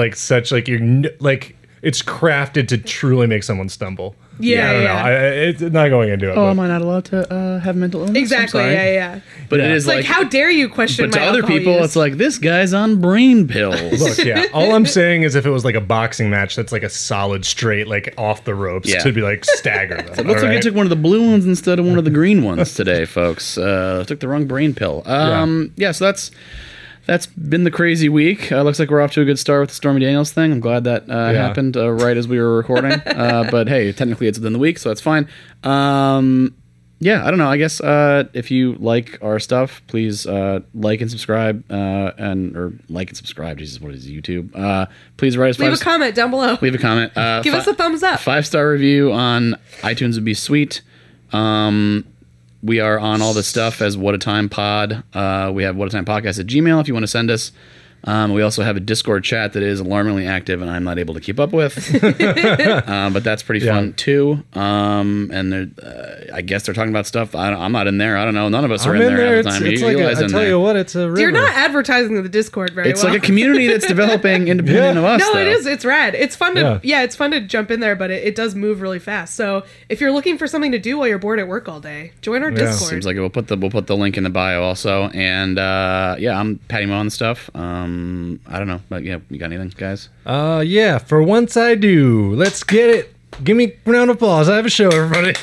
it's crafted to truly make someone stumble. Yeah, I don't know. It's not going into it. "Oh, but- am I not allowed to have mental illness?" Exactly. I'm sorry. Yeah. But it is It's like, how dare you question But my to other alcohol people, use? it's like this guy's on brain pills. Look, yeah. All I'm saying is if it was like a boxing match that's like a solid straight, like off the ropes, Yeah. to be like stagger them. Looks like all I right? took one of the blue ones instead of one of the green ones today, folks. I took the wrong brain pill. So that's been the crazy week. Looks like we're off to a good start with the Stormy Daniels thing. I'm glad that happened right as we were recording. But hey, technically it's within the week, so that's fine. I don't know. I guess if you like our stuff, please like and subscribe, or like and subscribe. Jesus, what is YouTube? Please write us. Leave a comment down below. Leave a comment. Give us a thumbs up. 5-star review on iTunes would be sweet. We are on all the stuff as What a Time Pod. We have whatatimepodcast@gmail.com if you want to send us. We also have a Discord chat that is alarmingly active and I'm not able to keep up with. But that's pretty fun too. And I guess they're talking about stuff. I'm not in there. I don't know. None of us are in there all the time. It's like Eli's I in tell there. you what, it's a river. You're not advertising the Discord very It's well. like a community that's developing independent of us. No, it though. is. It's rad. It's fun to Yeah. it's fun to jump in there, but it does move really fast. So if you're looking for something to do while you're bored at work all day, join our Discord. Seems like we'll put the link in the bio also. And I'm Patty Mo on stuff. I don't know, but yeah, you got anything, guys? Yeah, for once I do. Let's get it. Give me a round of applause. I have a show, everybody.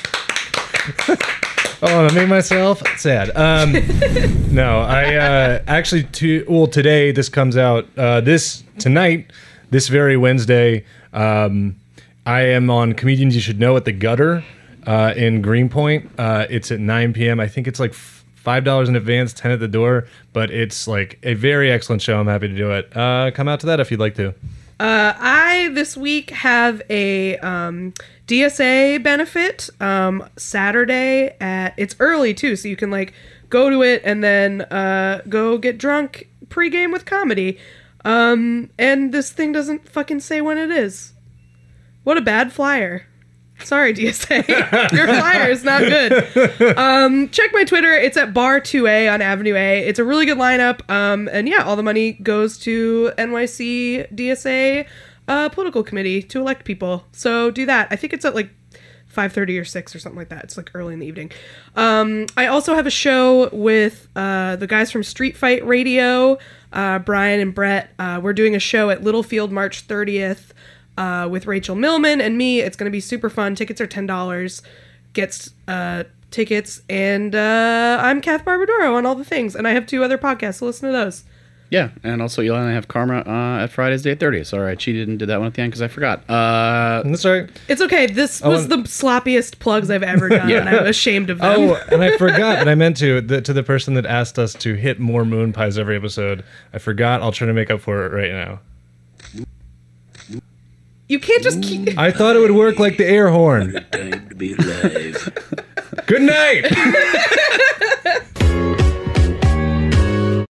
Oh, I made myself sad. No, I actually today this comes out tonight, this very Wednesday. I am on Comedians You Should Know at the Gutter in Greenpoint. It's at 9 p.m. I think it's like $5 in advance, 10 at the door, but it's like a very excellent show. I'm happy to do it. Come out to that if you'd like to. I this week have a DSA benefit Saturday it's early too, so you can like go to it and then go get drunk pregame with comedy. And this thing doesn't fucking say when it is. What a bad flyer. Sorry, DSA. Your flyer is not good. Check my Twitter. It's at Bar 2A on Avenue A. It's a really good lineup. And yeah, all the money goes to NYC DSA political committee to elect people. So do that. I think it's at like 5:30 or 6 or something like that. It's like early in the evening. I also have a show with the guys from Street Fight Radio, Brian and Brett. We're doing a show at Littlefield March 30th. With Rachel Millman and me. It's going to be super fun. Tickets are $10. Gets tickets. And I'm Kath Barbadoro on all the things. And I have 2 other podcasts, so listen to those. Yeah, and also Eli and I have Karma at Fridays Day at 30. Sorry, I cheated and did that one at the end because I forgot. That's all right. It's okay. This was the sloppiest plugs I've ever done, and I'm ashamed of them. Oh, and I forgot, and I meant to the person that asked us to hit more moon pies every episode. I forgot. I'll try to make up for it right now. You can't just keep... I thought it would work like the air horn. Time to be alive. Good night.